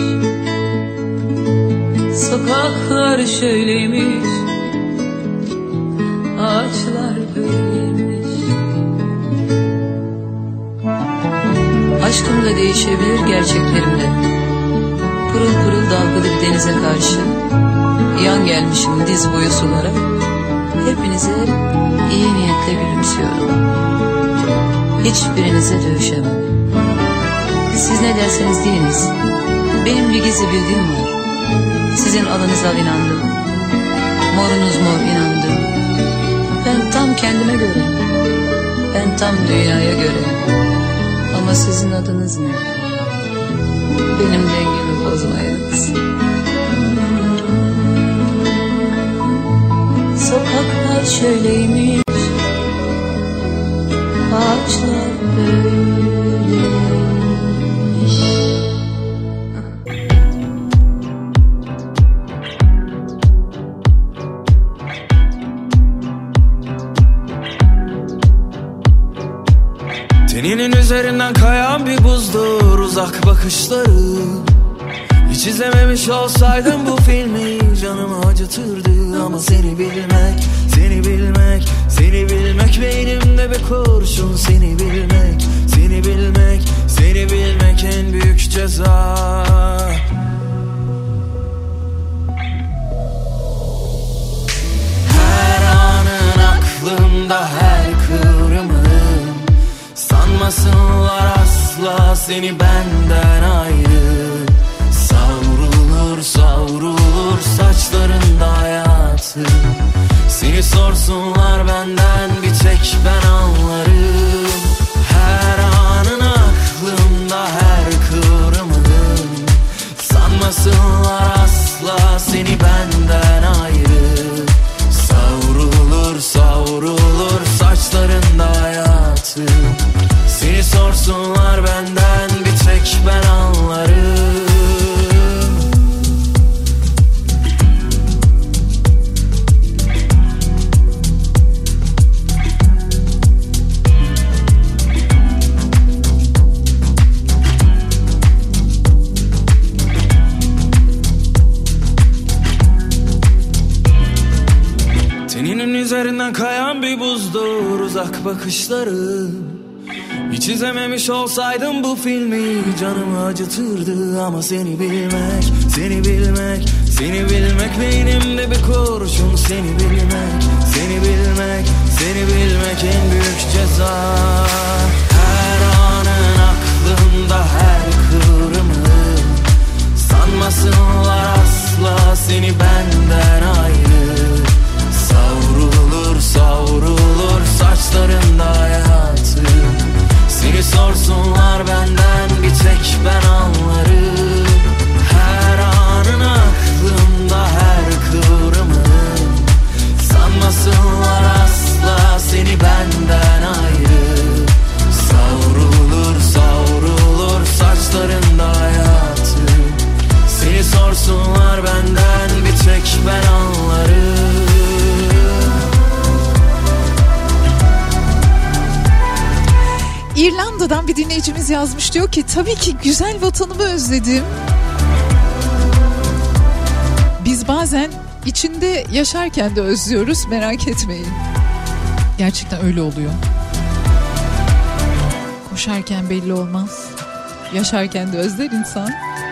sokaklar şöyleymiş, ağaçlar böyleymiş. Aşkım da değişebilir, gerçeklerim de. Pırıl pırıl dalgalı bir denize karşı yan gelmişim diz boyu sulara. Hepinize iyi niyetle gülümsüyorum. Hiçbirinize dövüşemem. Siz ne derseniz deyiniz, benim bir gizli bildiğim var. Sizin adınız al inandım, morunuz mor inandım. Ben tam kendime göre, ben tam dünyaya göre. Ama sizin adınız ne? Benim dengemi bozmayınız. Sokaklar şöyleymiş, ağaçlar böyleymiş. Teninin üzerinden kayan bir buzdur uzak bakışları. Hiç Hiç izlememiş olsaydım bu filmi canımı acıtırdı ama seni bilmek, seni bilmek, seni bilmek beynimde bir kurşun. Seni bilmek, seni bilmek, seni bilmek en büyük ceza. Her anın aklımda, her kıvrımın, sanmasınlar asla seni benden ayrı. Savrulur savrulur saçlarında hayatı. Seni sorsunlar benden, bir tek ben anlarım. Her anın aklımda, her kıvrımın, sanmasınlar asla seni benden ayrı. Savrulur savrulur saçlarında hayatı. Seni sorsunlar benden, bir tek ben anlarım. Teninin üzerinden kayan bir buzdur uzak bakışları. Hiç izlememiş olsaydım bu filmi canımı acıtırdı ama seni bilmek, seni bilmek, seni bilmek beynimde bir kurşun. Seni bilmek, seni bilmek, seni bilmek en büyük ceza. Her anın aklımda, her kıvrımın, sanmasınlar asla seni benden ayrı. Savrulur savrulur saçlarında hayatı. Seni sorsunlar benden, bir tek ben anlarım. Her anın aklımda, her kıvrımın, sanmasınlar asla seni benden ayrı. Savrulur savrulur saçlarında hayatı. Seni sorsunlar benden, bir tek ben anlarım. İrlanda'dan bir dinleyicimiz yazmış, diyor ki tabii ki güzel vatanımı özledim. Biz bazen içinde yaşarken de özlüyoruz, merak etmeyin. Gerçekten öyle oluyor. Koşarken belli olmaz, yaşarken de özler insan.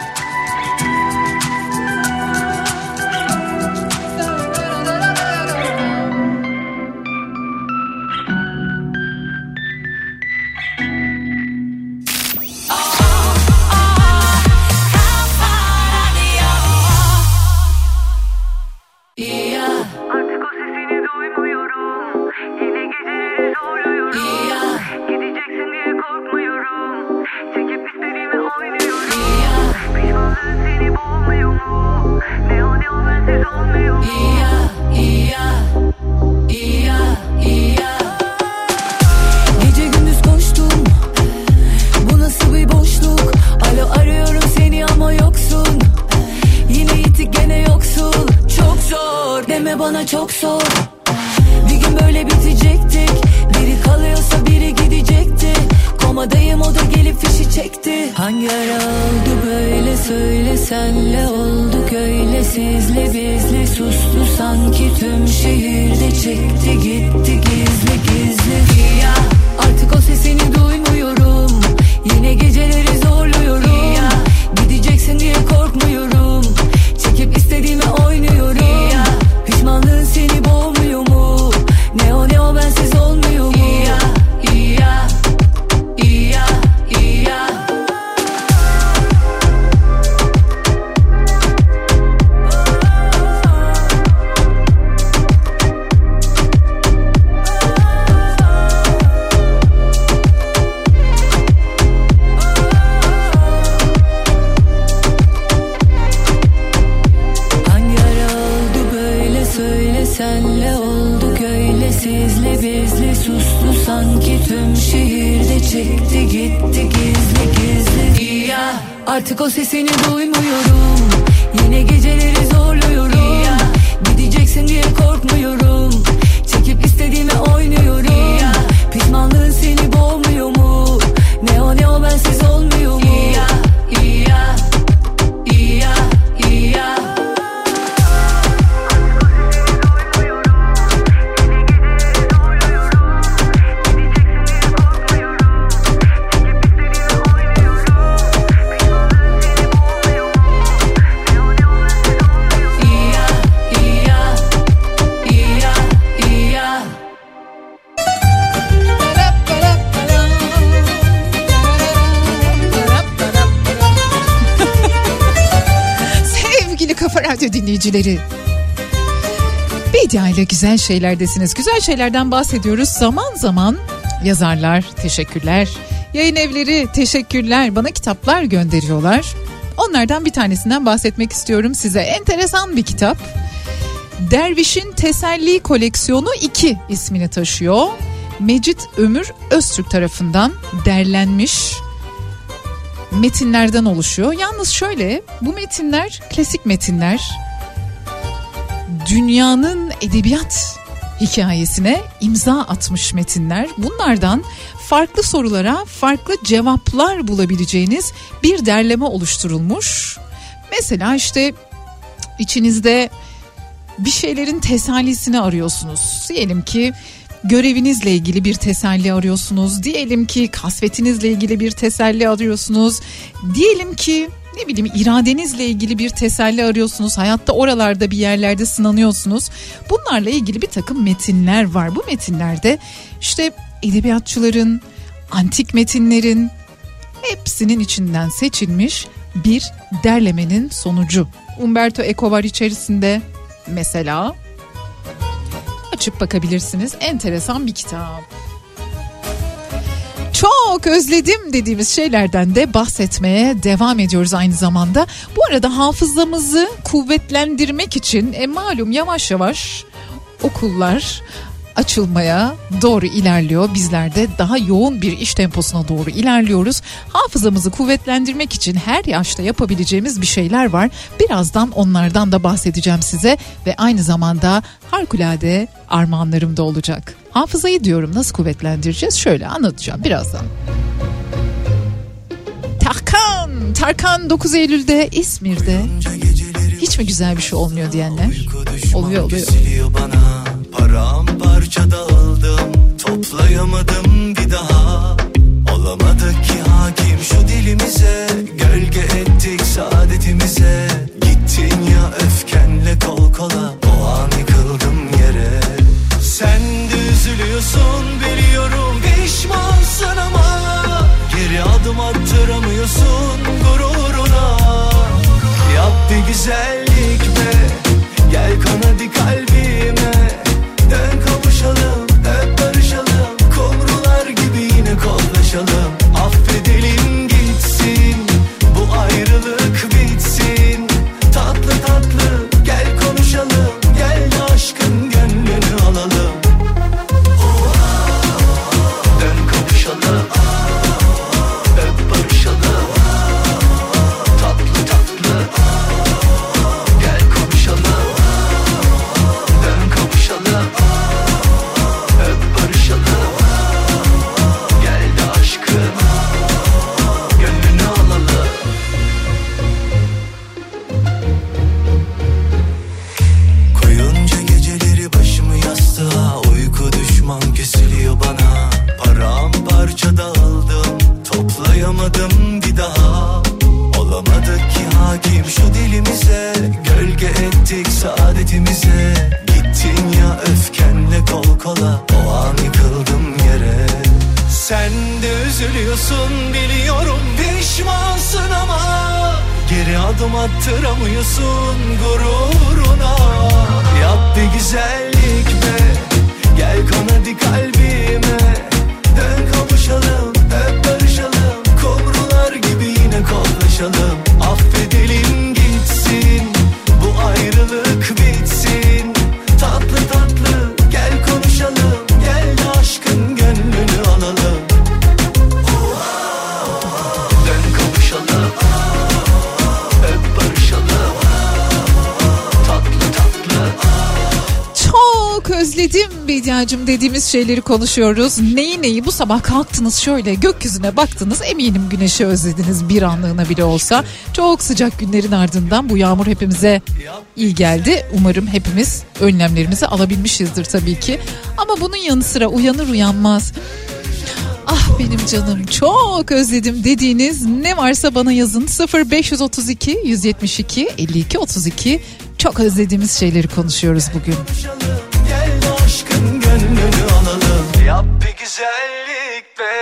Çok zor. Bir gün böyle bitecektik. Biri kalıyorsa biri gidecekti. Komadayım, o da gelip fişi çekti. Hangi ara oldu böyle, söyle senle olduk öyle. Sizle bizle sustu sanki tüm şehirde, çekti gitti gizli gizli. Ya artık o sesini duymuyorum. Yine geceleri zorluyorum. Ya gideceksin diye korkmuyorum. Çekip istediğimi oynuyorum. Ya pişmanlığın seni boğmuyor mu? Ne o ne o bensiz olmuyor mu? İya, iya, iya, iya. Senle olduk öyle, sizle bizle sustu sanki tüm şehirde, çekti gitti gizli gizli. Ya artık o sesini duymuyorum. Yine geceleri zorluyorum. Ya gideceksin diye korkmuyorum. Çekip istediğimi oynuyorum. Ya pişmanlığın seni boğmuyor mu? Ne o ne o bensiz olmuyor mu? Ya, ya, ya. Radyo dinleyicileri. Bedia ile güzel şeylerdesiniz. Güzel şeylerden bahsediyoruz. Zaman zaman yazarlar teşekkürler. Yayın evleri teşekkürler. Bana kitaplar gönderiyorlar. Onlardan bir tanesinden bahsetmek istiyorum size. Enteresan bir kitap. Derviş'in Teselli Koleksiyonu iki ismini taşıyor. Mecit Ömür Öztürk tarafından derlenmiş metinlerden oluşuyor. Yalnız şöyle, bu metinler klasik metinler. Dünyanın edebiyat hikayesine imza atmış metinler. Bunlardan farklı sorulara farklı cevaplar bulabileceğiniz bir derleme oluşturulmuş. Mesela işte içinizde bir şeylerin tesellisini arıyorsunuz. Diyelim ki görevinizle ilgili bir teselli arıyorsunuz. Diyelim ki kasvetinizle ilgili bir teselli arıyorsunuz. Diyelim ki ne bileyim iradenizle ilgili bir teselli arıyorsunuz. Hayatta oralarda bir yerlerde sınanıyorsunuz. Bunlarla ilgili bir takım metinler var. Bu metinlerde işte edebiyatçıların, antik metinlerin hepsinin içinden seçilmiş bir derlemenin sonucu. Umberto Eco var içerisinde mesela. Açıp bakabilirsiniz. Enteresan bir kitap. Çok özledim dediğimiz şeylerden de bahsetmeye devam ediyoruz aynı zamanda. Bu arada hafızamızı kuvvetlendirmek için e, malum yavaş yavaş okullar açılmaya doğru ilerliyor. Bizler de daha yoğun bir iş temposuna doğru ilerliyoruz. Hafızamızı kuvvetlendirmek için her yaşta yapabileceğimiz bir şeyler var. Birazdan onlardan da bahsedeceğim size ve aynı zamanda harikulade armağanlarım da olacak. Hafızayı diyorum, nasıl kuvvetlendireceğiz? Şöyle anlatacağım birazdan. Tarkan, Tarkan dokuz Eylül'de İzmir'de. Hiç mi güzel bir şey olmuyor diyenler? Oluyor oluyor. Paramparça dağıldım, toplayamadım bir daha. Olamadık ki hakim şu dilimize, gölge ettik saadetimize. Gittin ya öfkenle kol kola, o an yıkıldım yere. Sen de üzülüyorsun biliyorum, pişmansın ama geri adım attıramıyorsun gururuna. Yap bir güzellik be, gel kan hadi kalbime. Dön kavuşalım, hep barışalım. Kumrular gibi yine kollaşalım. Affedelim gitsin, bu ayrılık bitsin. Tatlı tatlı gel konuşalım. Gel de aşkın gönlünü alalım. Dön kavuşalım, hep barışalım. Tatlı tatlı gel konuşalım. Dön kavuşalım, hep barışalım. Gel de aşkın gönlünü alalım. Koyunca geceleri başımı yastığa, uyku düşman kesiliyor bana. Paramparça dağıldım, toplayamadım bir daha. Olamadık ki hakim şu dilimize, gölge ettik saadetimize. Gittin ya öfkenle kol kola, o an yıkıldım yere. Sen de üzülüyorsun biliyorum, pişmansın ama geri adım attıramıyorsun gururuna. Yap bir güzellik be, gel kan hadi kalbime. Dön kavuşalım, hep barışalım. Kumrular gibi yine kollaşalım. Affedelim gitsin, bu ayrılık bitsin. Tatlı tatlı gel konuşalım. Gel de aşkın gönlünü alalım. Dön kavuşalım, hep barışalım. Tatlı tatlı. Çok özledim Bediacığım dediğimiz şeyleri konuşuyoruz. Neyi neyi bu sabah kalktınız şöyle gökyüzüne baktınız, eminim güneşi özlediniz bir anlığına bile olsa. Çok sıcak günlerin ardından bu yağmur hepimize iyi geldi. Umarım hepimiz önlemlerimizi alabilmişizdir tabii ki. Ama bunun yanı sıra uyanır uyanmaz ah benim canım çok özledim dediğiniz ne varsa bana yazın. Sıfır beş otuz iki yüz yetmiş iki elli iki otuz iki. Çok özlediğimiz şeyleri konuşuyoruz bugün. Gel de aşkın gönlünü alalım. Yap bir güzellik be.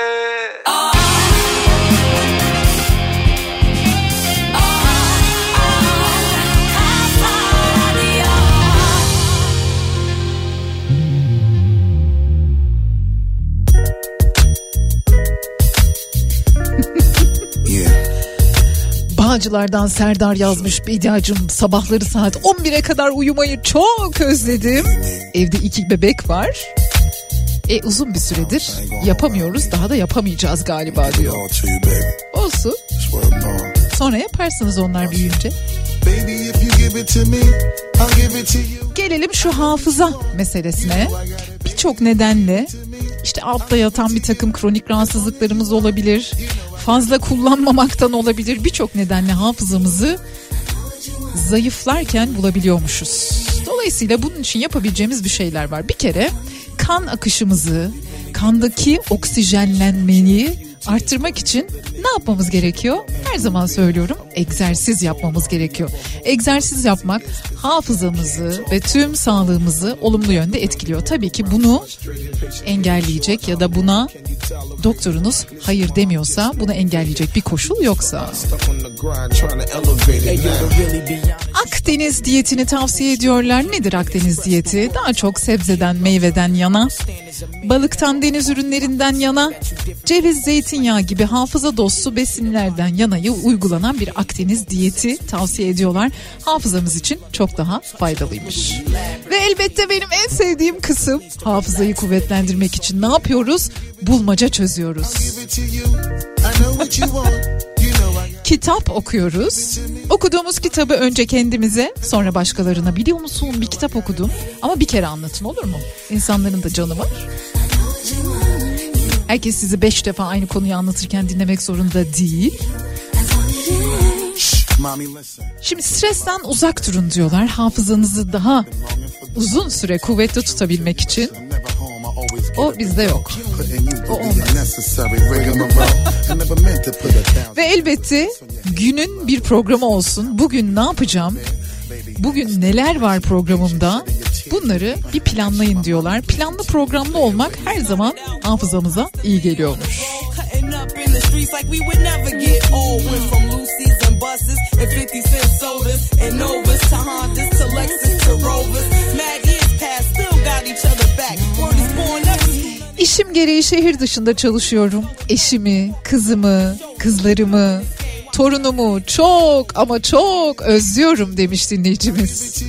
Bağcılar'dan Serdar yazmış. Bediacığım, sabahları saat on bire kadar uyumayı çok özledim. Evde iki bebek var. E uzun bir süredir yapamıyoruz, daha da yapamayacağız galiba diyor. Olsun. Sonra yaparsınız onlar büyüyünce. Gelelim şu hafıza meselesine. Birçok nedenle işte altta yatan bir takım kronik rahatsızlıklarımız olabilir. Fazla kullanmamaktan olabilir. Birçok nedenle hafızamızı zayıflarken bulabiliyormuşuz. Dolayısıyla bunun için yapabileceğimiz bir şeyler var. Bir kere kan akışımızı, kandaki oksijenlenmeyi arttırmak için ne yapmamız gerekiyor? Her zaman söylüyorum, egzersiz yapmamız gerekiyor. Egzersiz yapmak hafızamızı ve tüm sağlığımızı olumlu yönde etkiliyor. Tabii ki bunu engelleyecek ya da buna doktorunuz hayır demiyorsa, bunu engelleyecek bir koşul yoksa. Akdeniz diyetini tavsiye ediyorlar. Nedir Akdeniz diyeti? Daha çok sebzeden, meyveden yana, balıktan, deniz ürünlerinden yana, ceviz, zeytinyağı gibi hafıza dostu besinlerden yanayı uygulanan bir Akdeniz diyeti tavsiye ediyorlar. Hafızamız için çok daha faydalıymış. Ve elbette benim en sevdiğim kısım, hafızayı kuvvetlendirmek için ne yapıyoruz? Bulmaca çözüyoruz. Kitap okuyoruz. Okuduğumuz kitabı önce kendimize, sonra başkalarına. Biliyor musun, bir kitap okudum ama bir kere anlatın, olur mu? İnsanların da canı var. Herkes sizi beş defa aynı konuyu anlatırken dinlemek zorunda değil. Şimdi stresten uzak durun diyorlar. Hafızanızı daha uzun süre kuvvetli tutabilmek için. O bizde yok. O olmaz. Ve elbette günün bir programı olsun. Bugün ne yapacağım? Bugün neler var programımda? Bunları bir planlayın diyorlar. Planlı programlı olmak her zaman hafızamıza iyi geliyormuş. İşim gereği şehir dışında çalışıyorum. Eşimi, kızımı, kızlarımı, torunumu çok ama çok özlüyorum demiş dinleyicimiz.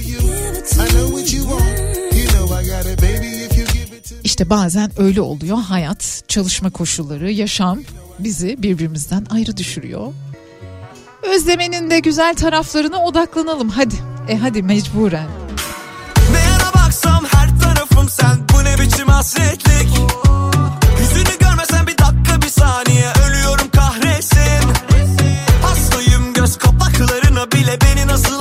İşte bazen öyle oluyor. Hayat, çalışma koşulları, yaşam bizi birbirimizden ayrı düşürüyor. Özlemenin de güzel taraflarına odaklanalım. Hadi, e hadi mecburen. Ne yana baksam her tarafım sen, bu ne biçim hasretlik. Yüzünü görmesen bir dakika bir saniye ölüyorum kahretsin. Hastayım göz kapaklarına bile, beni nasıl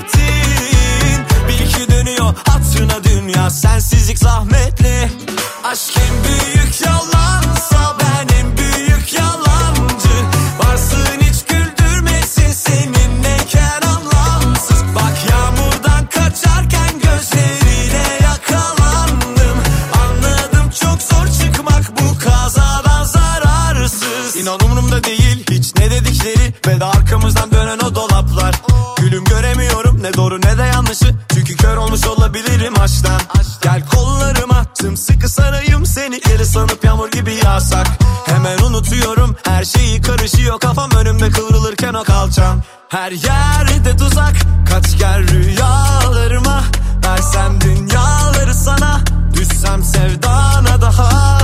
hapsettin. Bil ki dönüyor hatırına dünya, sensizlik zahmetli. Aşk en büyük yalansa ben en büyük yalancı. Varsın hiç güldürmesin seninleyken anlamsız. Bak yağmurdan kaçarken gözleriyle yakalandım. Anladım çok zor çıkmak bu kazadan zararsız. İnan umurumda değil hiç ne dedikleri ve de arkamızdan dönen o dolaplar. Gülüm göremiyorum ne doğru ne de yanlışı, çünkü kör olmuş olabilirim aşktan. Gel kollarıma sımsıkı sarayım seni, geri sanıp yağmur gibi yağsak. Hemen unutuyorum her şeyi, karışıyor kafam önümde kıvrılırken o kalçam. Her yerde tuzak, kaç gel rüyalarıma. Versem dünyaları sana, düşsem sevdana daha.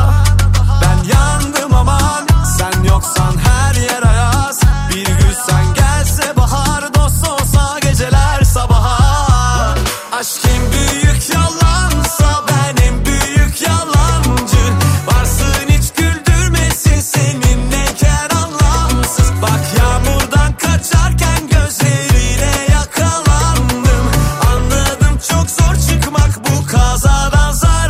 Ben yandım aman, sen yoksan her yer ayaz. Bir gün sen gelse bahar, dost olsa geceler sabaha. Aşk en büyük yalansa ben en büyük yalancı. Varsın hiç güldürmesin seninleyken anlamsız. Bak yağmurdan kaçarken gözleriyle yakalandım. Anladım çok zor çıkmak bu kazadan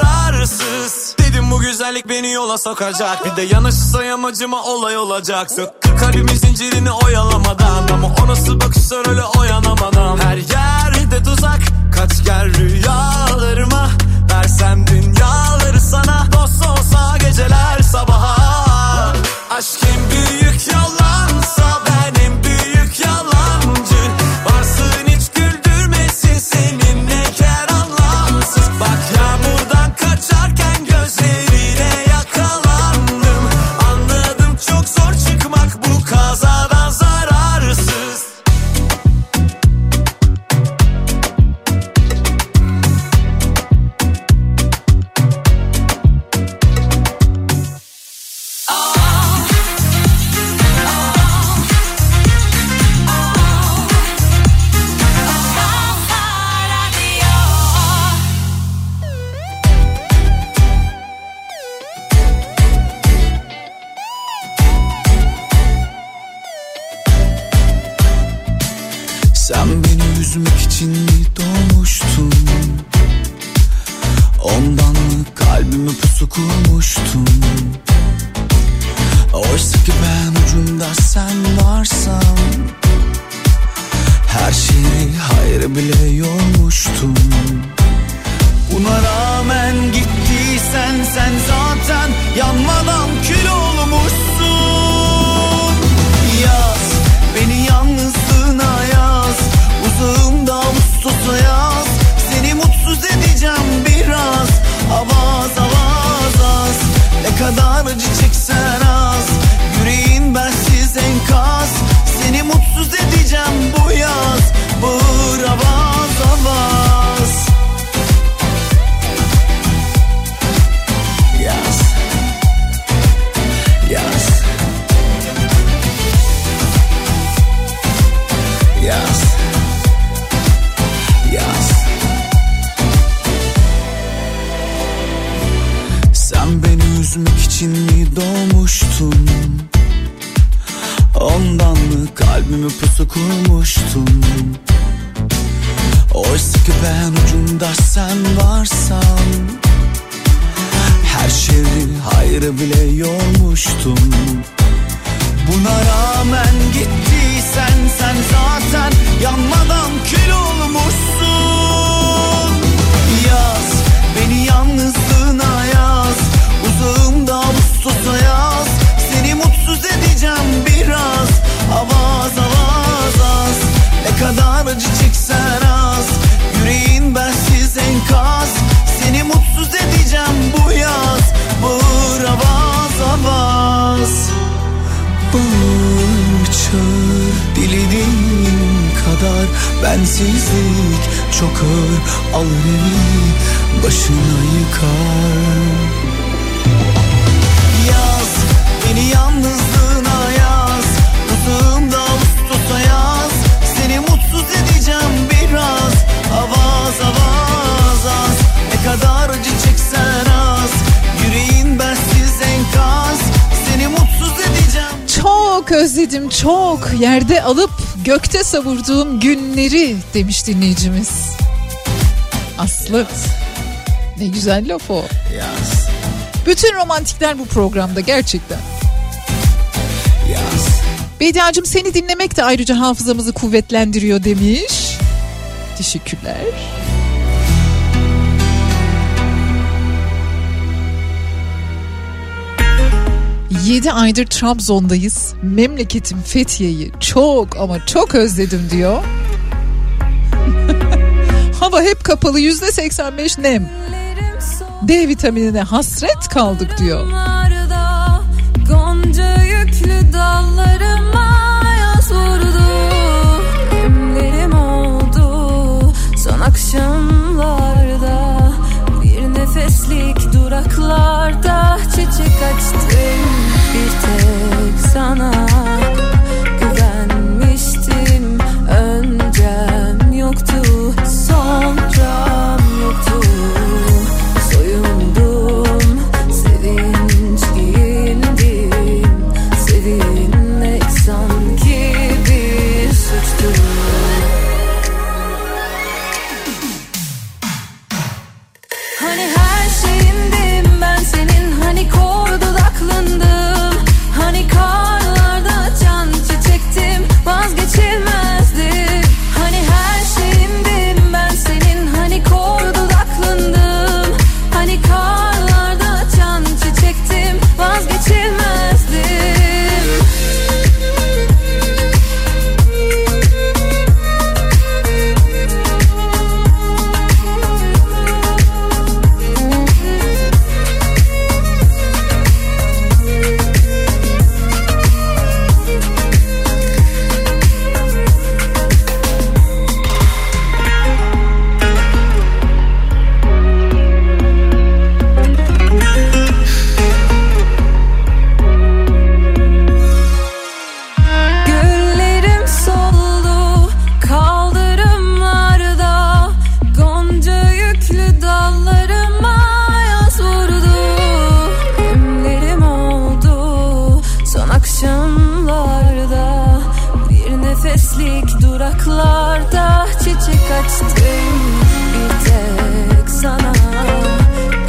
zararsız. Dedim bu güzellik beni yola sokacak, bir de yanaşırsa yamacıma olay olacak. Söktü kalbimin zincirini oyalamadan, ama o nasıl bakışlar öyle oyanamadan. Her yerde tuzak, kaç gel rüyalarıma. Versem dünyaları sana, dost olsa geceler sabaha. Aşk en büyük yalansa ben en büyük yalancı. Varsın hiç güldürmesin seninleyken anlamsız. Bak yağmurdan kaçarken gözleriyle yakalandım. Anladım çok zor çıkmak bu kazadan zararsız. Ondan mı kalbimi pusu kurmuştum? Oysa ki ben ucunda sen varsan, her şeyi hayır bile yormuştum. Buna rağmen gittiysen sen zaten yanmadan kül olmuşsun. Yaz beni yalnızlığına yaz, uzağımda Ağustos'a yaz. Seni mutsuz edeceğim biraz, avaz avaz az. Ne kadar acı çeksen az, yüreğin bensiz enkaz. Seni mutsuz edeceğim bu yaz, bağır avaz avaz. Yaz, yaz, yaz, yaz. Sen beni üzmek için mi doğmuştun? Ondan mı kalbimi pusu kurmuştun? Oysa ki ben ucunda sen varsan, her şeyi hayrı bile yormuştum. Buna rağmen gittiysen sen zaten yanmadan kül olmuşsun. Yaz beni yalnızlığına yaz, uzağımda Ağustos'a yaz. Seni mutsuz edeceğim biraz, avaz avaz az. Ne kadar acı çeksen az, yüreğin bensiz enkaz. Seni mutsuz edeceğim bu yaz, bağır avaz avaz. Bağır çağır dilediğin kadar, bensizlik çok ağır, alır evi başına yıkar. Yaz beni yalnızlığına yaz, uzağımda Ağustos'a yaz. Seni mutsuz edeceğim biraz, avaz avaz az. Ne kadar acı çeksen az, yüreğin bensiz enkaz. Seni mutsuz edeceğim. Çok özledim, çok yerde alıp gökte savurduğum günleri demiş dinleyicimiz. Aslı, ne güzel laf o. Yaz. Bütün romantikler bu programda gerçekten. Yaz. Bediacığım seni dinlemek de ayrıca hafızamızı kuvvetlendiriyor demiş. Teşekkürler. Yedi aydır Trabzon'dayız. Memleketim Fethiye'yi çok ama çok özledim diyor. Hava hep kapalı, yüzde seksen beş nem. D vitaminine hasret kaldık diyor. Gonca yüklü dallarıma yaz vurdu. Emlerim oldu son akşamlarda. Bir nefeslik duraklarda çiçek açtım. Bir tek sana güvenmiştim. Öncem yoktu, sonram yoktu. Soyundum, sevinç giyindim. Sevinmek sanki bir suçtu. Hani her şeyindim ben senin, hani kor dudaklındım. Hani karlarda can çiçektim, vazgeçilmezdim. Hani her şeyindim ben senin, hani kor dudaklındım. Hani karlarda can çiçektim, vazgeçilmezdim. Güllerim soldu kaldırımlarda. Gonca yüklü dallarıma yaz vurdu. Emlerim oldu son akşamlarda. Bir nefeslik duraklarda çiçek açtım. Bir tek sana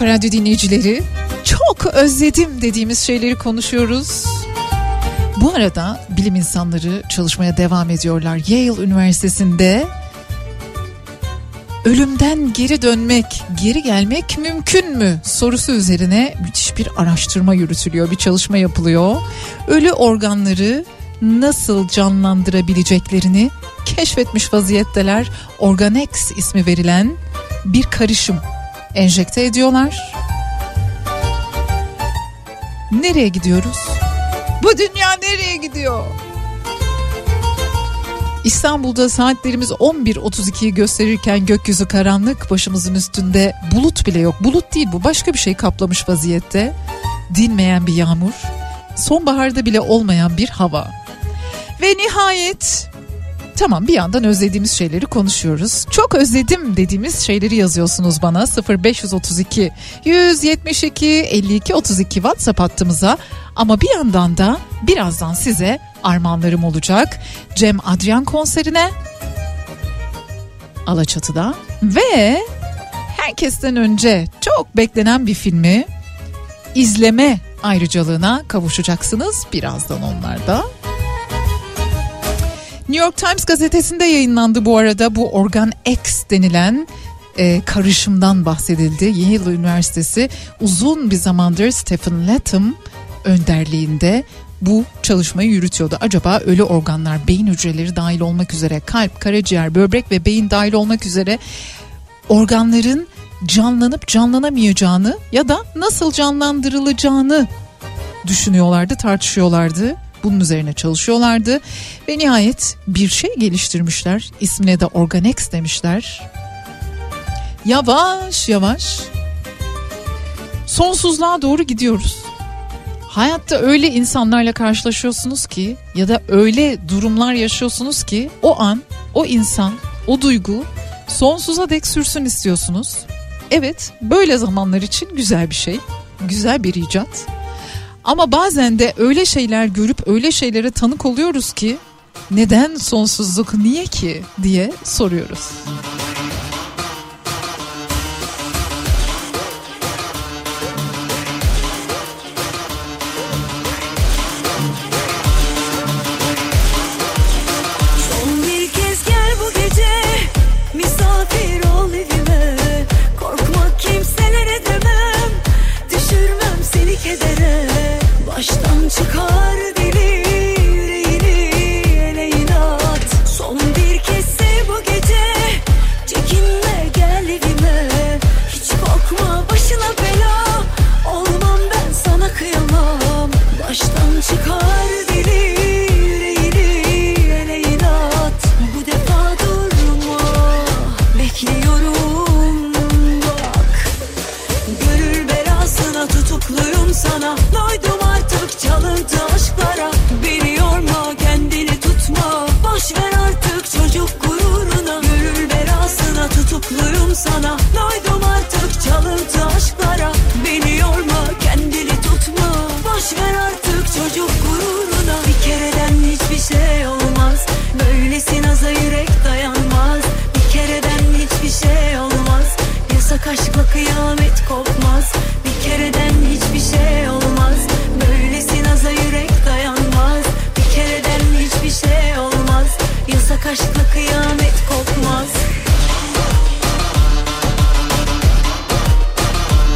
Kafa Radyo dinleyicileri, çok özledim dediğimiz şeyleri konuşuyoruz. Bu arada bilim insanları çalışmaya devam ediyorlar. Yale Üniversitesi'nde ölümden geri dönmek, geri gelmek mümkün mü sorusu üzerine müthiş bir araştırma yürütülüyor, bir çalışma yapılıyor. Ölü organları nasıl canlandırabileceklerini keşfetmiş vaziyetteler. Organex ismi verilen bir karışım enjekte ediyorlar. Nereye gidiyoruz? Bu dünya nereye gidiyor? İstanbul'da saatlerimiz on bir otuz ikiyi gösterirken gökyüzü karanlık, başımızın üstünde bulut bile yok. Bulut değil bu, başka bir şey kaplamış vaziyette. Dinmeyen bir yağmur, sonbaharda bile olmayan bir hava. Ve nihayet tamam, bir yandan özlediğimiz şeyleri konuşuyoruz. Çok özledim dediğimiz şeyleri yazıyorsunuz bana. sıfır beş otuz iki yüz yetmiş iki elli iki otuz iki WhatsApp hattımıza. Ama bir yandan da birazdan size armağanlarım olacak. Cem Adrian konserine, Alaçatı'da ve herkesten önce çok beklenen bir filmi izleme ayrıcalığına kavuşacaksınız birazdan onlarda. New York Times gazetesinde yayınlandı bu arada bu Organ X denilen e, karışımdan bahsedildi. Yale Üniversitesi uzun bir zamandır Stephen Latham önderliğinde bu çalışmayı yürütüyordu. Acaba ölü organlar, beyin hücreleri dahil olmak üzere, kalp, karaciğer, böbrek ve beyin dahil olmak üzere organların canlanıp canlanamayacağını ya da nasıl canlandırılacağını düşünüyorlardı, tartışıyorlardı. Bunun üzerine çalışıyorlardı ve nihayet bir şey geliştirmişler. İsmine de Organex demişler. Yavaş yavaş sonsuzluğa doğru gidiyoruz. Hayatta öyle insanlarla karşılaşıyorsunuz ki ya da öyle durumlar yaşıyorsunuz ki o an, o insan, o duygu sonsuza dek sürsün istiyorsunuz. Evet, böyle zamanlar için güzel bir şey, güzel bir icat. Ama bazen de öyle şeyler görüp öyle şeylere tanık oluyoruz ki neden sonsuzluk, niye ki diye soruyoruz. Son bir kez gel bu gece, misafir ol evime. Korkma kimselere demem, düşürmem seni kedere. Baştan çıkar deli yüreğini ele inat. Son bir kez sev bu gece, çekinme gel evime. Hiç korkma başına bela, olmam ben sana kıyamam. Baştan çıkar deli yüreğini ele inat. Bu defa durma, bekliyorum bak. Gönül belasına tutukluyum sana, doydum artık çalıntı aşklara. Beni yorma, kendini tutma, boş ver artık çocuk gururuna. Gönül belasına tutukluyum sana, doydum artık çalıntı aşklara. Beni yorma, kendini tutma, boş ver artık çocuk gururuna. Bir kereden hiçbir şey olmaz, böylesi naza yürek dayanmaz. Bir kereden hiçbir şey olmaz, yasak aşkla kıyamet kopmaz. Bir kereden hiçbir şey olmaz, böylesi naza yürek dayanmaz. Bir kereden hiçbir şey olmaz, yasak aşkla kıyamet kopmaz.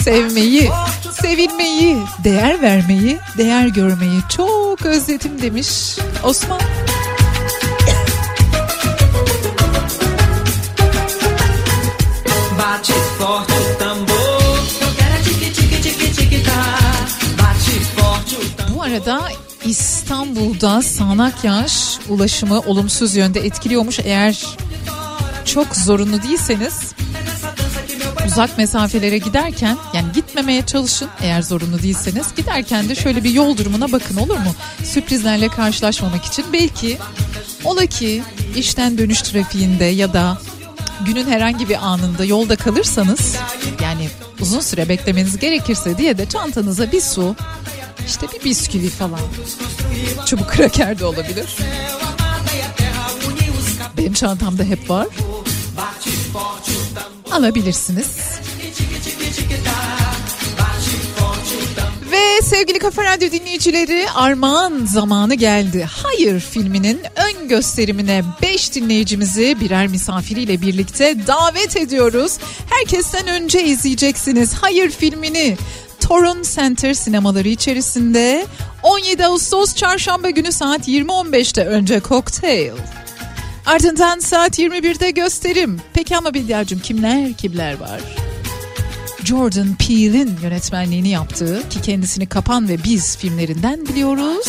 sevmeyi, sevilmeyi, değer vermeyi, değer görmeyi çok özledim demiş Osman. Bate forte o tambor, eu quero tique tique tique tique tá. Bate forte o tambor. Bu arada İstanbul'da sağanak yağış ulaşımı olumsuz yönde etkiliyormuş. Eğer çok zorunlu değilseniz uzak mesafelere giderken, yani gitmemeye çalışın eğer zorunlu değilseniz. Giderken de şöyle bir yol durumuna bakın, olur mu? Sürprizlerle karşılaşmamak için. Belki ola ki işten dönüş trafiğinde ya da günün herhangi bir anında yolda kalırsanız, yani uzun süre beklemeniz gerekirse diye de çantanıza bir su, işte bir bisküvi falan, çubuk kraker de olabilir. Benim çantamda hep var. Alabilirsiniz. Ve sevgili Kafa Radyo dinleyicileri, armağan zamanı geldi. Hayır filminin ön gösterimine beş dinleyicimizi birer misafiriyle birlikte davet ediyoruz. Herkesten önce izleyeceksiniz Hayır filmini. Torun Center sinemaları içerisinde on yedi Ağustos Çarşamba günü saat yirmi on beşte önce kokteyl. Ardından saat yirmi birde gösterim. Peki ama Bediacığım kimler kimler var? Jordan Peele'in yönetmenliğini yaptığı, ki kendisini Kapan ve Biz filmlerinden biliyoruz.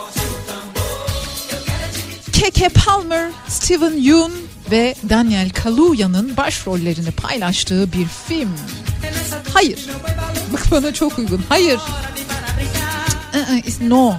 Keke Palmer, Steven Yeun ve Daniel Kaluya'nın başrollerini paylaştığı bir film. Hayır. Bak bana çok uygun. Hayır. No.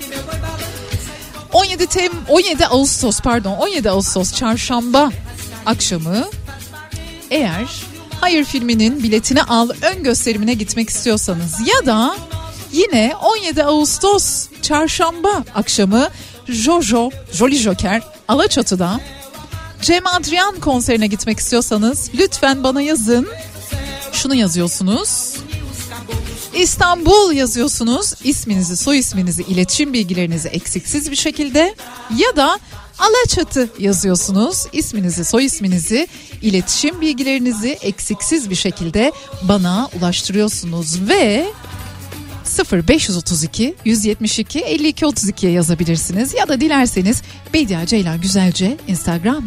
on yedi Tem on yedi Ağustos pardon on yedi Ağustos Çarşamba akşamı eğer Hayır filminin biletini al ön gösterimine gitmek istiyorsanız ya da yine on yedi Ağustos Çarşamba akşamı Jojo Jolly Joker Alaçatı'da Cem Adrian konserine gitmek istiyorsanız lütfen bana yazın. Şunu yazıyorsunuz. İstanbul yazıyorsunuz, isminizi, soy isminizi, iletişim bilgilerinizi eksiksiz bir şekilde ya da Alaçatı yazıyorsunuz, isminizi, soy isminizi, iletişim bilgilerinizi eksiksiz bir şekilde bana ulaştırıyorsunuz ve sıfır beş otuz iki yüz yetmiş iki elli iki otuz ikiye yazabilirsiniz ya da dilerseniz Bediye Ceylan Güzelce Instagram.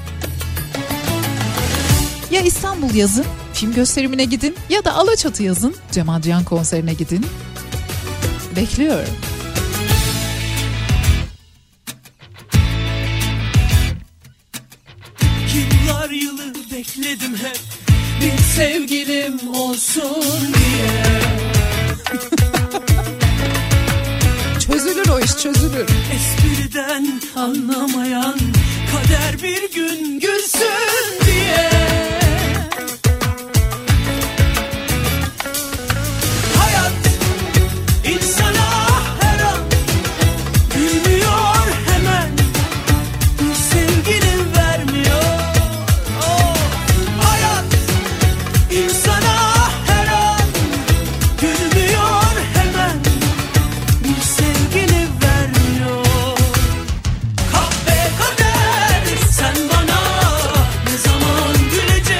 Ya İstanbul yazın, film gösterimine gidin ya da Alaçatı yazın, Cem Adrian konserine gidin. Bekliyorum. Yıllar yılı bekledim hep bir sevgilim olsun diye. Çözülür o iş, çözülür. Espriden anlamayan kader bir gün gülsün diye. Hayat insana her an gülmüyor hemen, bir sevgini vermiyor. Oh, hayat insana her an gülmüyor hemen, bir sevgini vermiyor. Kahve kader sen bana ne zaman güleceksin?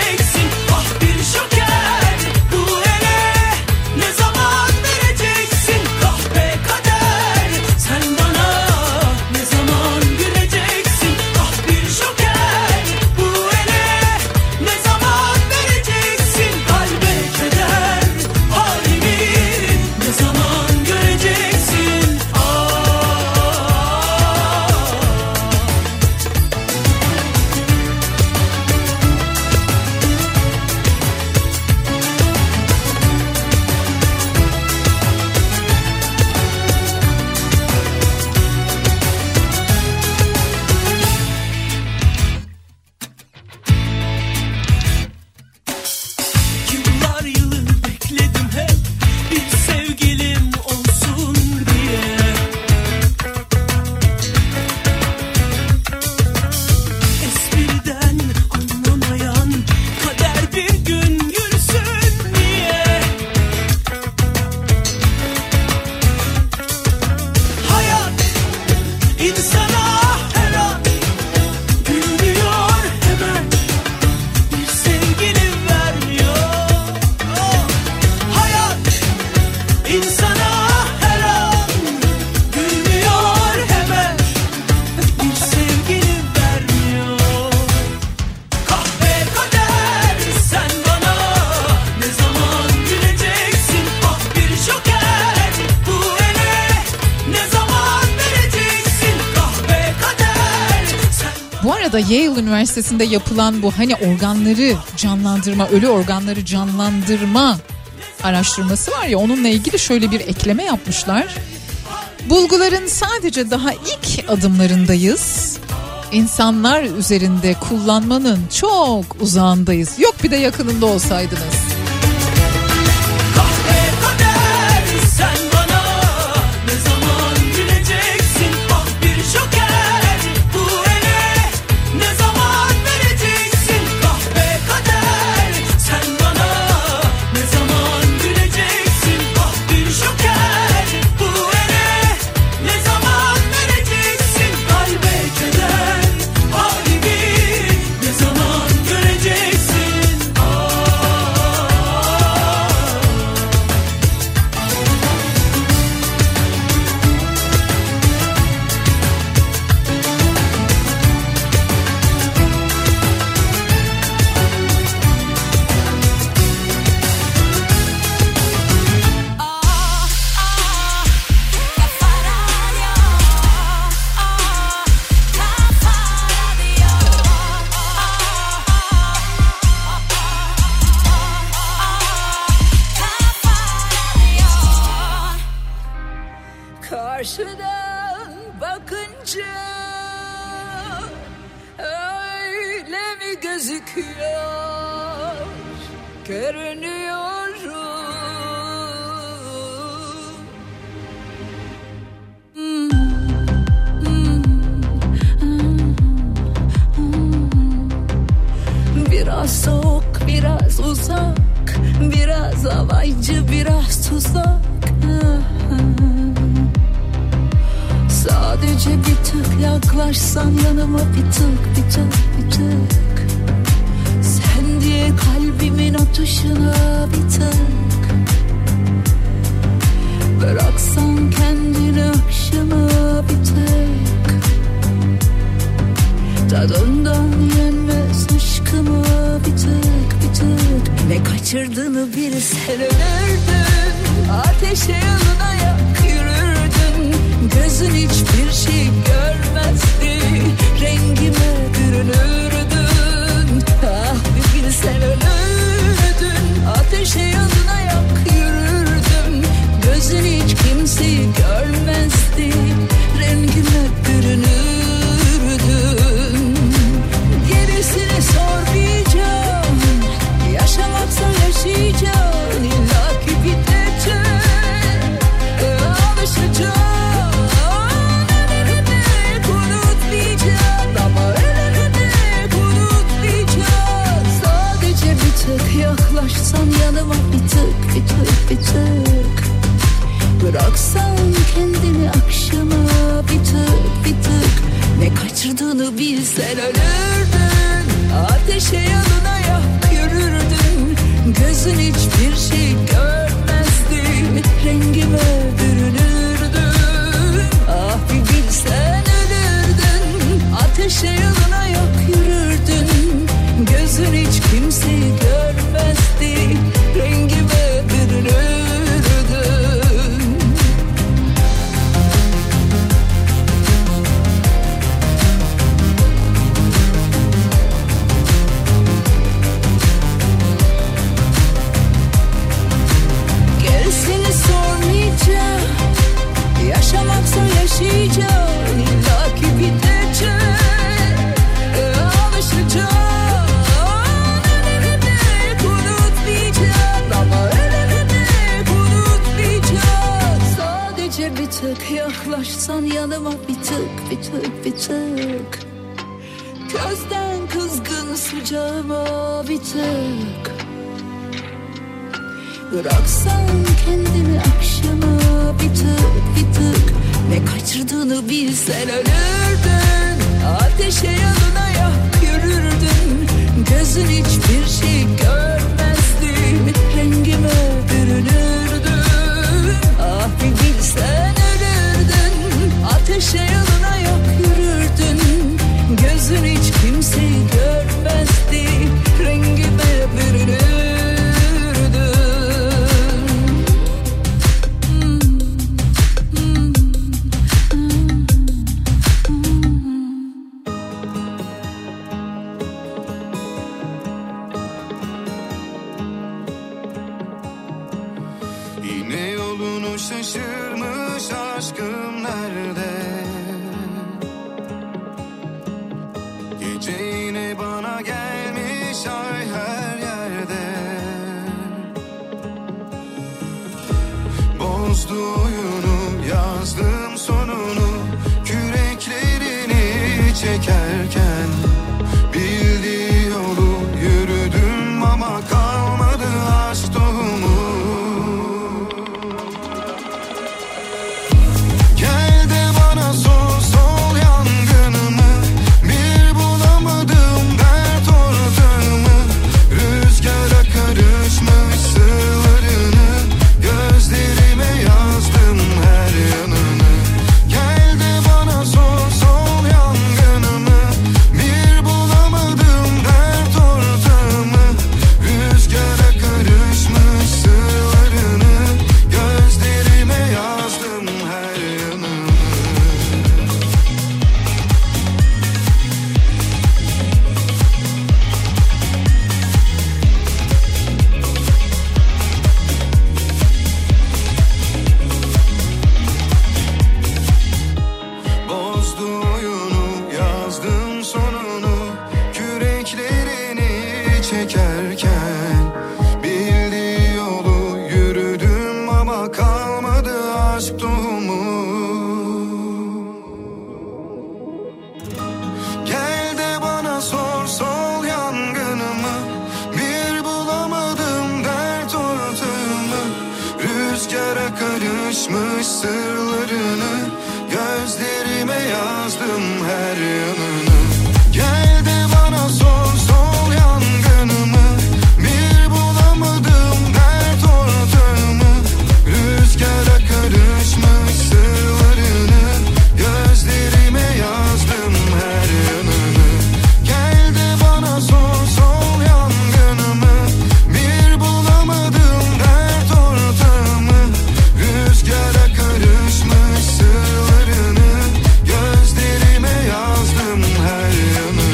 arada Yale Üniversitesi'nde yapılan bu hani organları canlandırma, ölü organları canlandırma araştırması var ya, onunla ilgili şöyle bir ekleme yapmışlar. Bulguların sadece daha ilk adımlarındayız. İnsanlar üzerinde kullanmanın çok uzağındayız. Yok bir de yakınında olsaydınız. Sen bana ne zaman güleceksin? Ah bir joker bu ele ne zaman vereceksin? Kahve kader sen bana ne zaman güleceksin? Ah bir joker bu ele ne zaman vereceksin? Kalbe keder halimi ne zaman göreceksin? Karşıdan bakınca öyle mi gözüküyor? Görünüyorum. Hmm, hmm, hmm, hmm. Biraz soğuk, biraz uzak, biraz alaycı, biraz tuzak. Sadece bir tık yaklaşsan yanıma, bir tık bir tık bir tık. Sen diye kalbimin atışına bir tık. Bıraksan kendini akşama bir tık. Tadından yenmez aşkıma bir tık bir tık. Ne kaçırdığını bilsen ölürdün. Ateşe yanına yak yürürdün. Gözün hiçbir şey görmezdi. Rengime bürünürdün. Ah bir bilsen ölürdün. Ateşe yanına yak yürürdün. Gözün hiç kimseyi görmezdi. Rengime bürünürdün. Gerisini sormayacağım. Yaşamaksa yaşayacağım. İlla ki bitecek. Alışacağım. Yaklaşsan yanıma bir tık bir tık bir tık. Bıraksan kendini akşama bir tık bir tık. Ne kaçırdığını bilsen ölürdün. Ateşe yanına yak yürürdün. Gözün hiçbir şey görmezdi. Rengime bürünürdün. Ah bir bilsen ölürdün. Ateşe yanına yak yürürdün. Gözün hiç kimseyi görmezdi. Rengime bürünürdün. Gerisini sormayacağım. Yaşamaksa yaşayacağım. İlla ki bitecek. Alışacağım. Bir tık yaklaşsan yanıma bir tık bir tık bir tık. Gözden kızgın sıcağıma bir tık. Bıraksan kendini akşama bir tık bir tık. Ne kaçırdığını bilsen ölürdün. Ateşe yanına yak yürürdün. Gözün hiçbir şey görmezdi. Rengime bürünürdün. Ah bir bilsen ölürdün. Ateşe yanına yak yürürdün. Gözün hiç kimseyi görmezdi. Rengime bürünürdün. nerede? Gece yine bana gelmiş ay her yerde. Bozdu oyunu, yazdım sonunu, küreklerini çekerken. Bildiği yolu yürüdüm ama kalmadı aşk tohumu. Gel de bana sor, sol yangınımı, bir bulamadım dert ortağımı. Rüzgara karışmış sırlarını, gözlerime yazdım her yanını. Gel de bana sor, sol yangınımı, bir bulamadım dert ortağımı. Rüzgara karışmış sırlarını, gözlerime yazdım her yanını. Bozdu oyunu, yazdım sonunu, küreklerini çekerken. Bildiği yolu yürüdüm ama kalmadı aşk tohumu. Gel de bana sor, sol yangınımı, bir bulamadım dert ortağımı. Rüzgara karışmış sırlarını, gözlerime yazdım her yanını. Gel de bana sor, sol yangınımı, bir bulamadım dert ortağımı. Rüzgara karışmış sırlarını, gözlerime yazdım her yanını. Gel de bana sor, sol yangınımı, bir bulamadım dert ortağımı. Rüzgara karışmış sırlarını, gözlerime yazdım her yanını.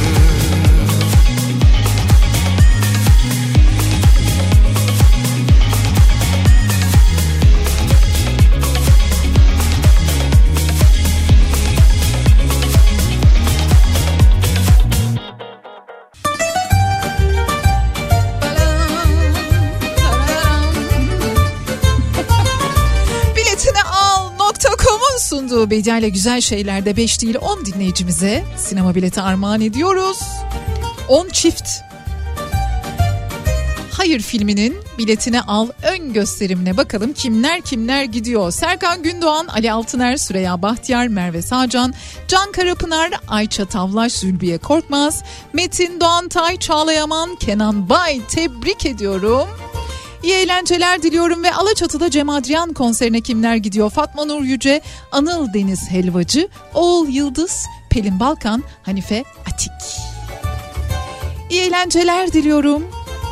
Biletini al nokta com'un sunduğu Bediye ile Güzel Şeyler'de beş değil on dinleyicimize sinema bileti armağan ediyoruz. on çift. Hayır filminin biletini al ön gösterimine bakalım kimler kimler gidiyor. Serkan Gündoğan, Ali Altıner, Süreyya Bahtiyar, Merve Sağcan, Can Karapınar, Ayça Tavlaş, Zülbiye Korkmaz, Metin Doğantay, Çağla Yaman, Kenan Bay, tebrik ediyorum. İyi eğlenceler diliyorum ve Alaçatı'da Cem Adrian konserine kimler gidiyor? Fatma Nur Yüce, Anıl Deniz Helvacı, Oğul Yıldız, Pelin Balkan, Hanife Atik. İyi eğlenceler diliyorum.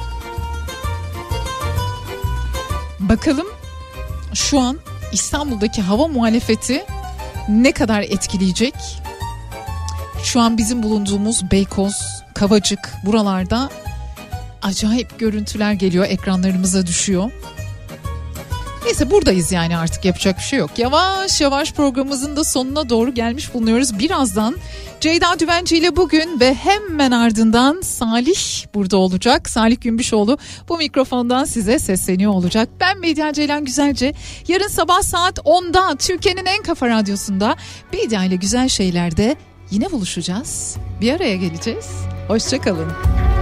Bakalım şu an İstanbul'daki hava muhalefeti ne kadar etkileyecek? Şu an bizim bulunduğumuz Beykoz, Kavacık buralarda acayip görüntüler geliyor, ekranlarımıza düşüyor. Neyse buradayız yani, artık yapacak bir şey yok. Yavaş yavaş programımızın da sonuna doğru gelmiş bulunuyoruz. Birazdan Ceyda Düvenci ile bugün ve hemen ardından Salih burada olacak. Salih Gümbüşoğlu bu mikrofondan size sesleniyor olacak. Ben Bediye Ceylan Güzelce. Yarın sabah saat onda Türkiye'nin en kafa radyosunda Bediye ile Güzel Şeyler'de yine buluşacağız. Bir araya geleceğiz. Hoşçakalın.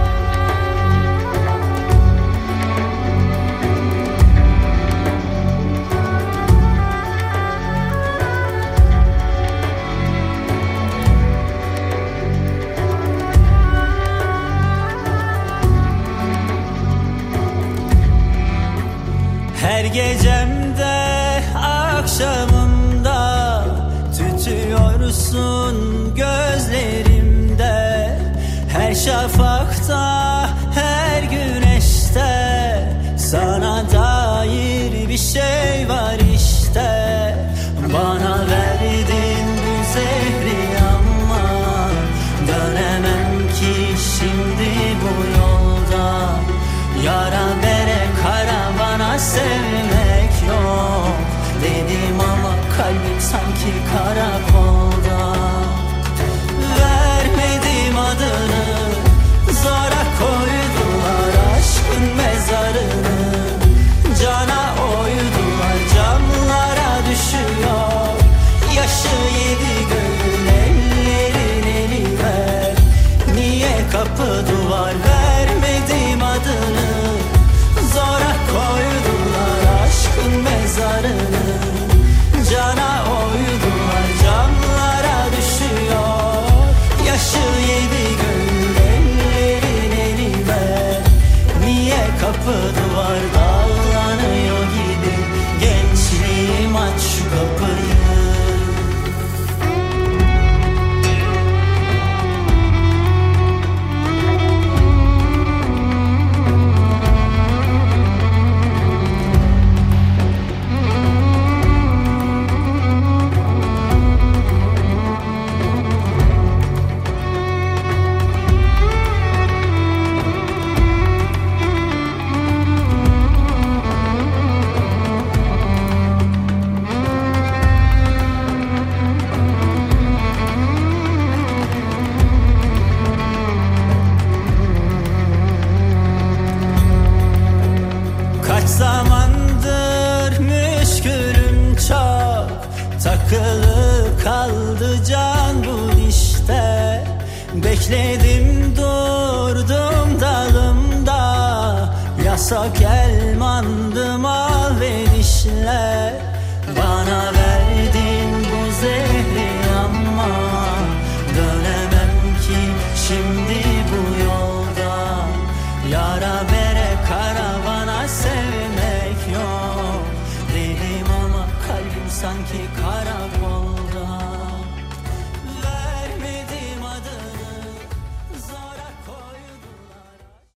Her gecemde, akşamımda tütüyorsun gözlerimde. Her şafakta, her güneşte sana dair bir şey var işte. Bana verdin bu zehri ama dönemem ki şimdi bu yolda. Yara bere karavana sevmek yok dedim ama kalbim sanki sanki karakolda. Vermedim adını, zora koydular aşkın mezarını. Cana oydular, camlara düşüyor yaşı yedi göğün, ellerin eli ver. Niye kapı duvar, vermedim adını, zora koydular aşkın mezarını. Cana oydular, camlara düşüyor yaşı yedi göğün, ellerin eli ver. Niye kapı duvar dallanıyor gibi, gençliğim aç şu kapıyı. Kaç zamandır müşkülüm çok, takılı kaldı can bu işte. Bekledim durdum dalımda, yasak elmandım al ve dişle. Bana verdin bu zehri ama dönemem ki şimdi bu yolda. Yara bere karavana sevmek yok dedim ama kalbim sanki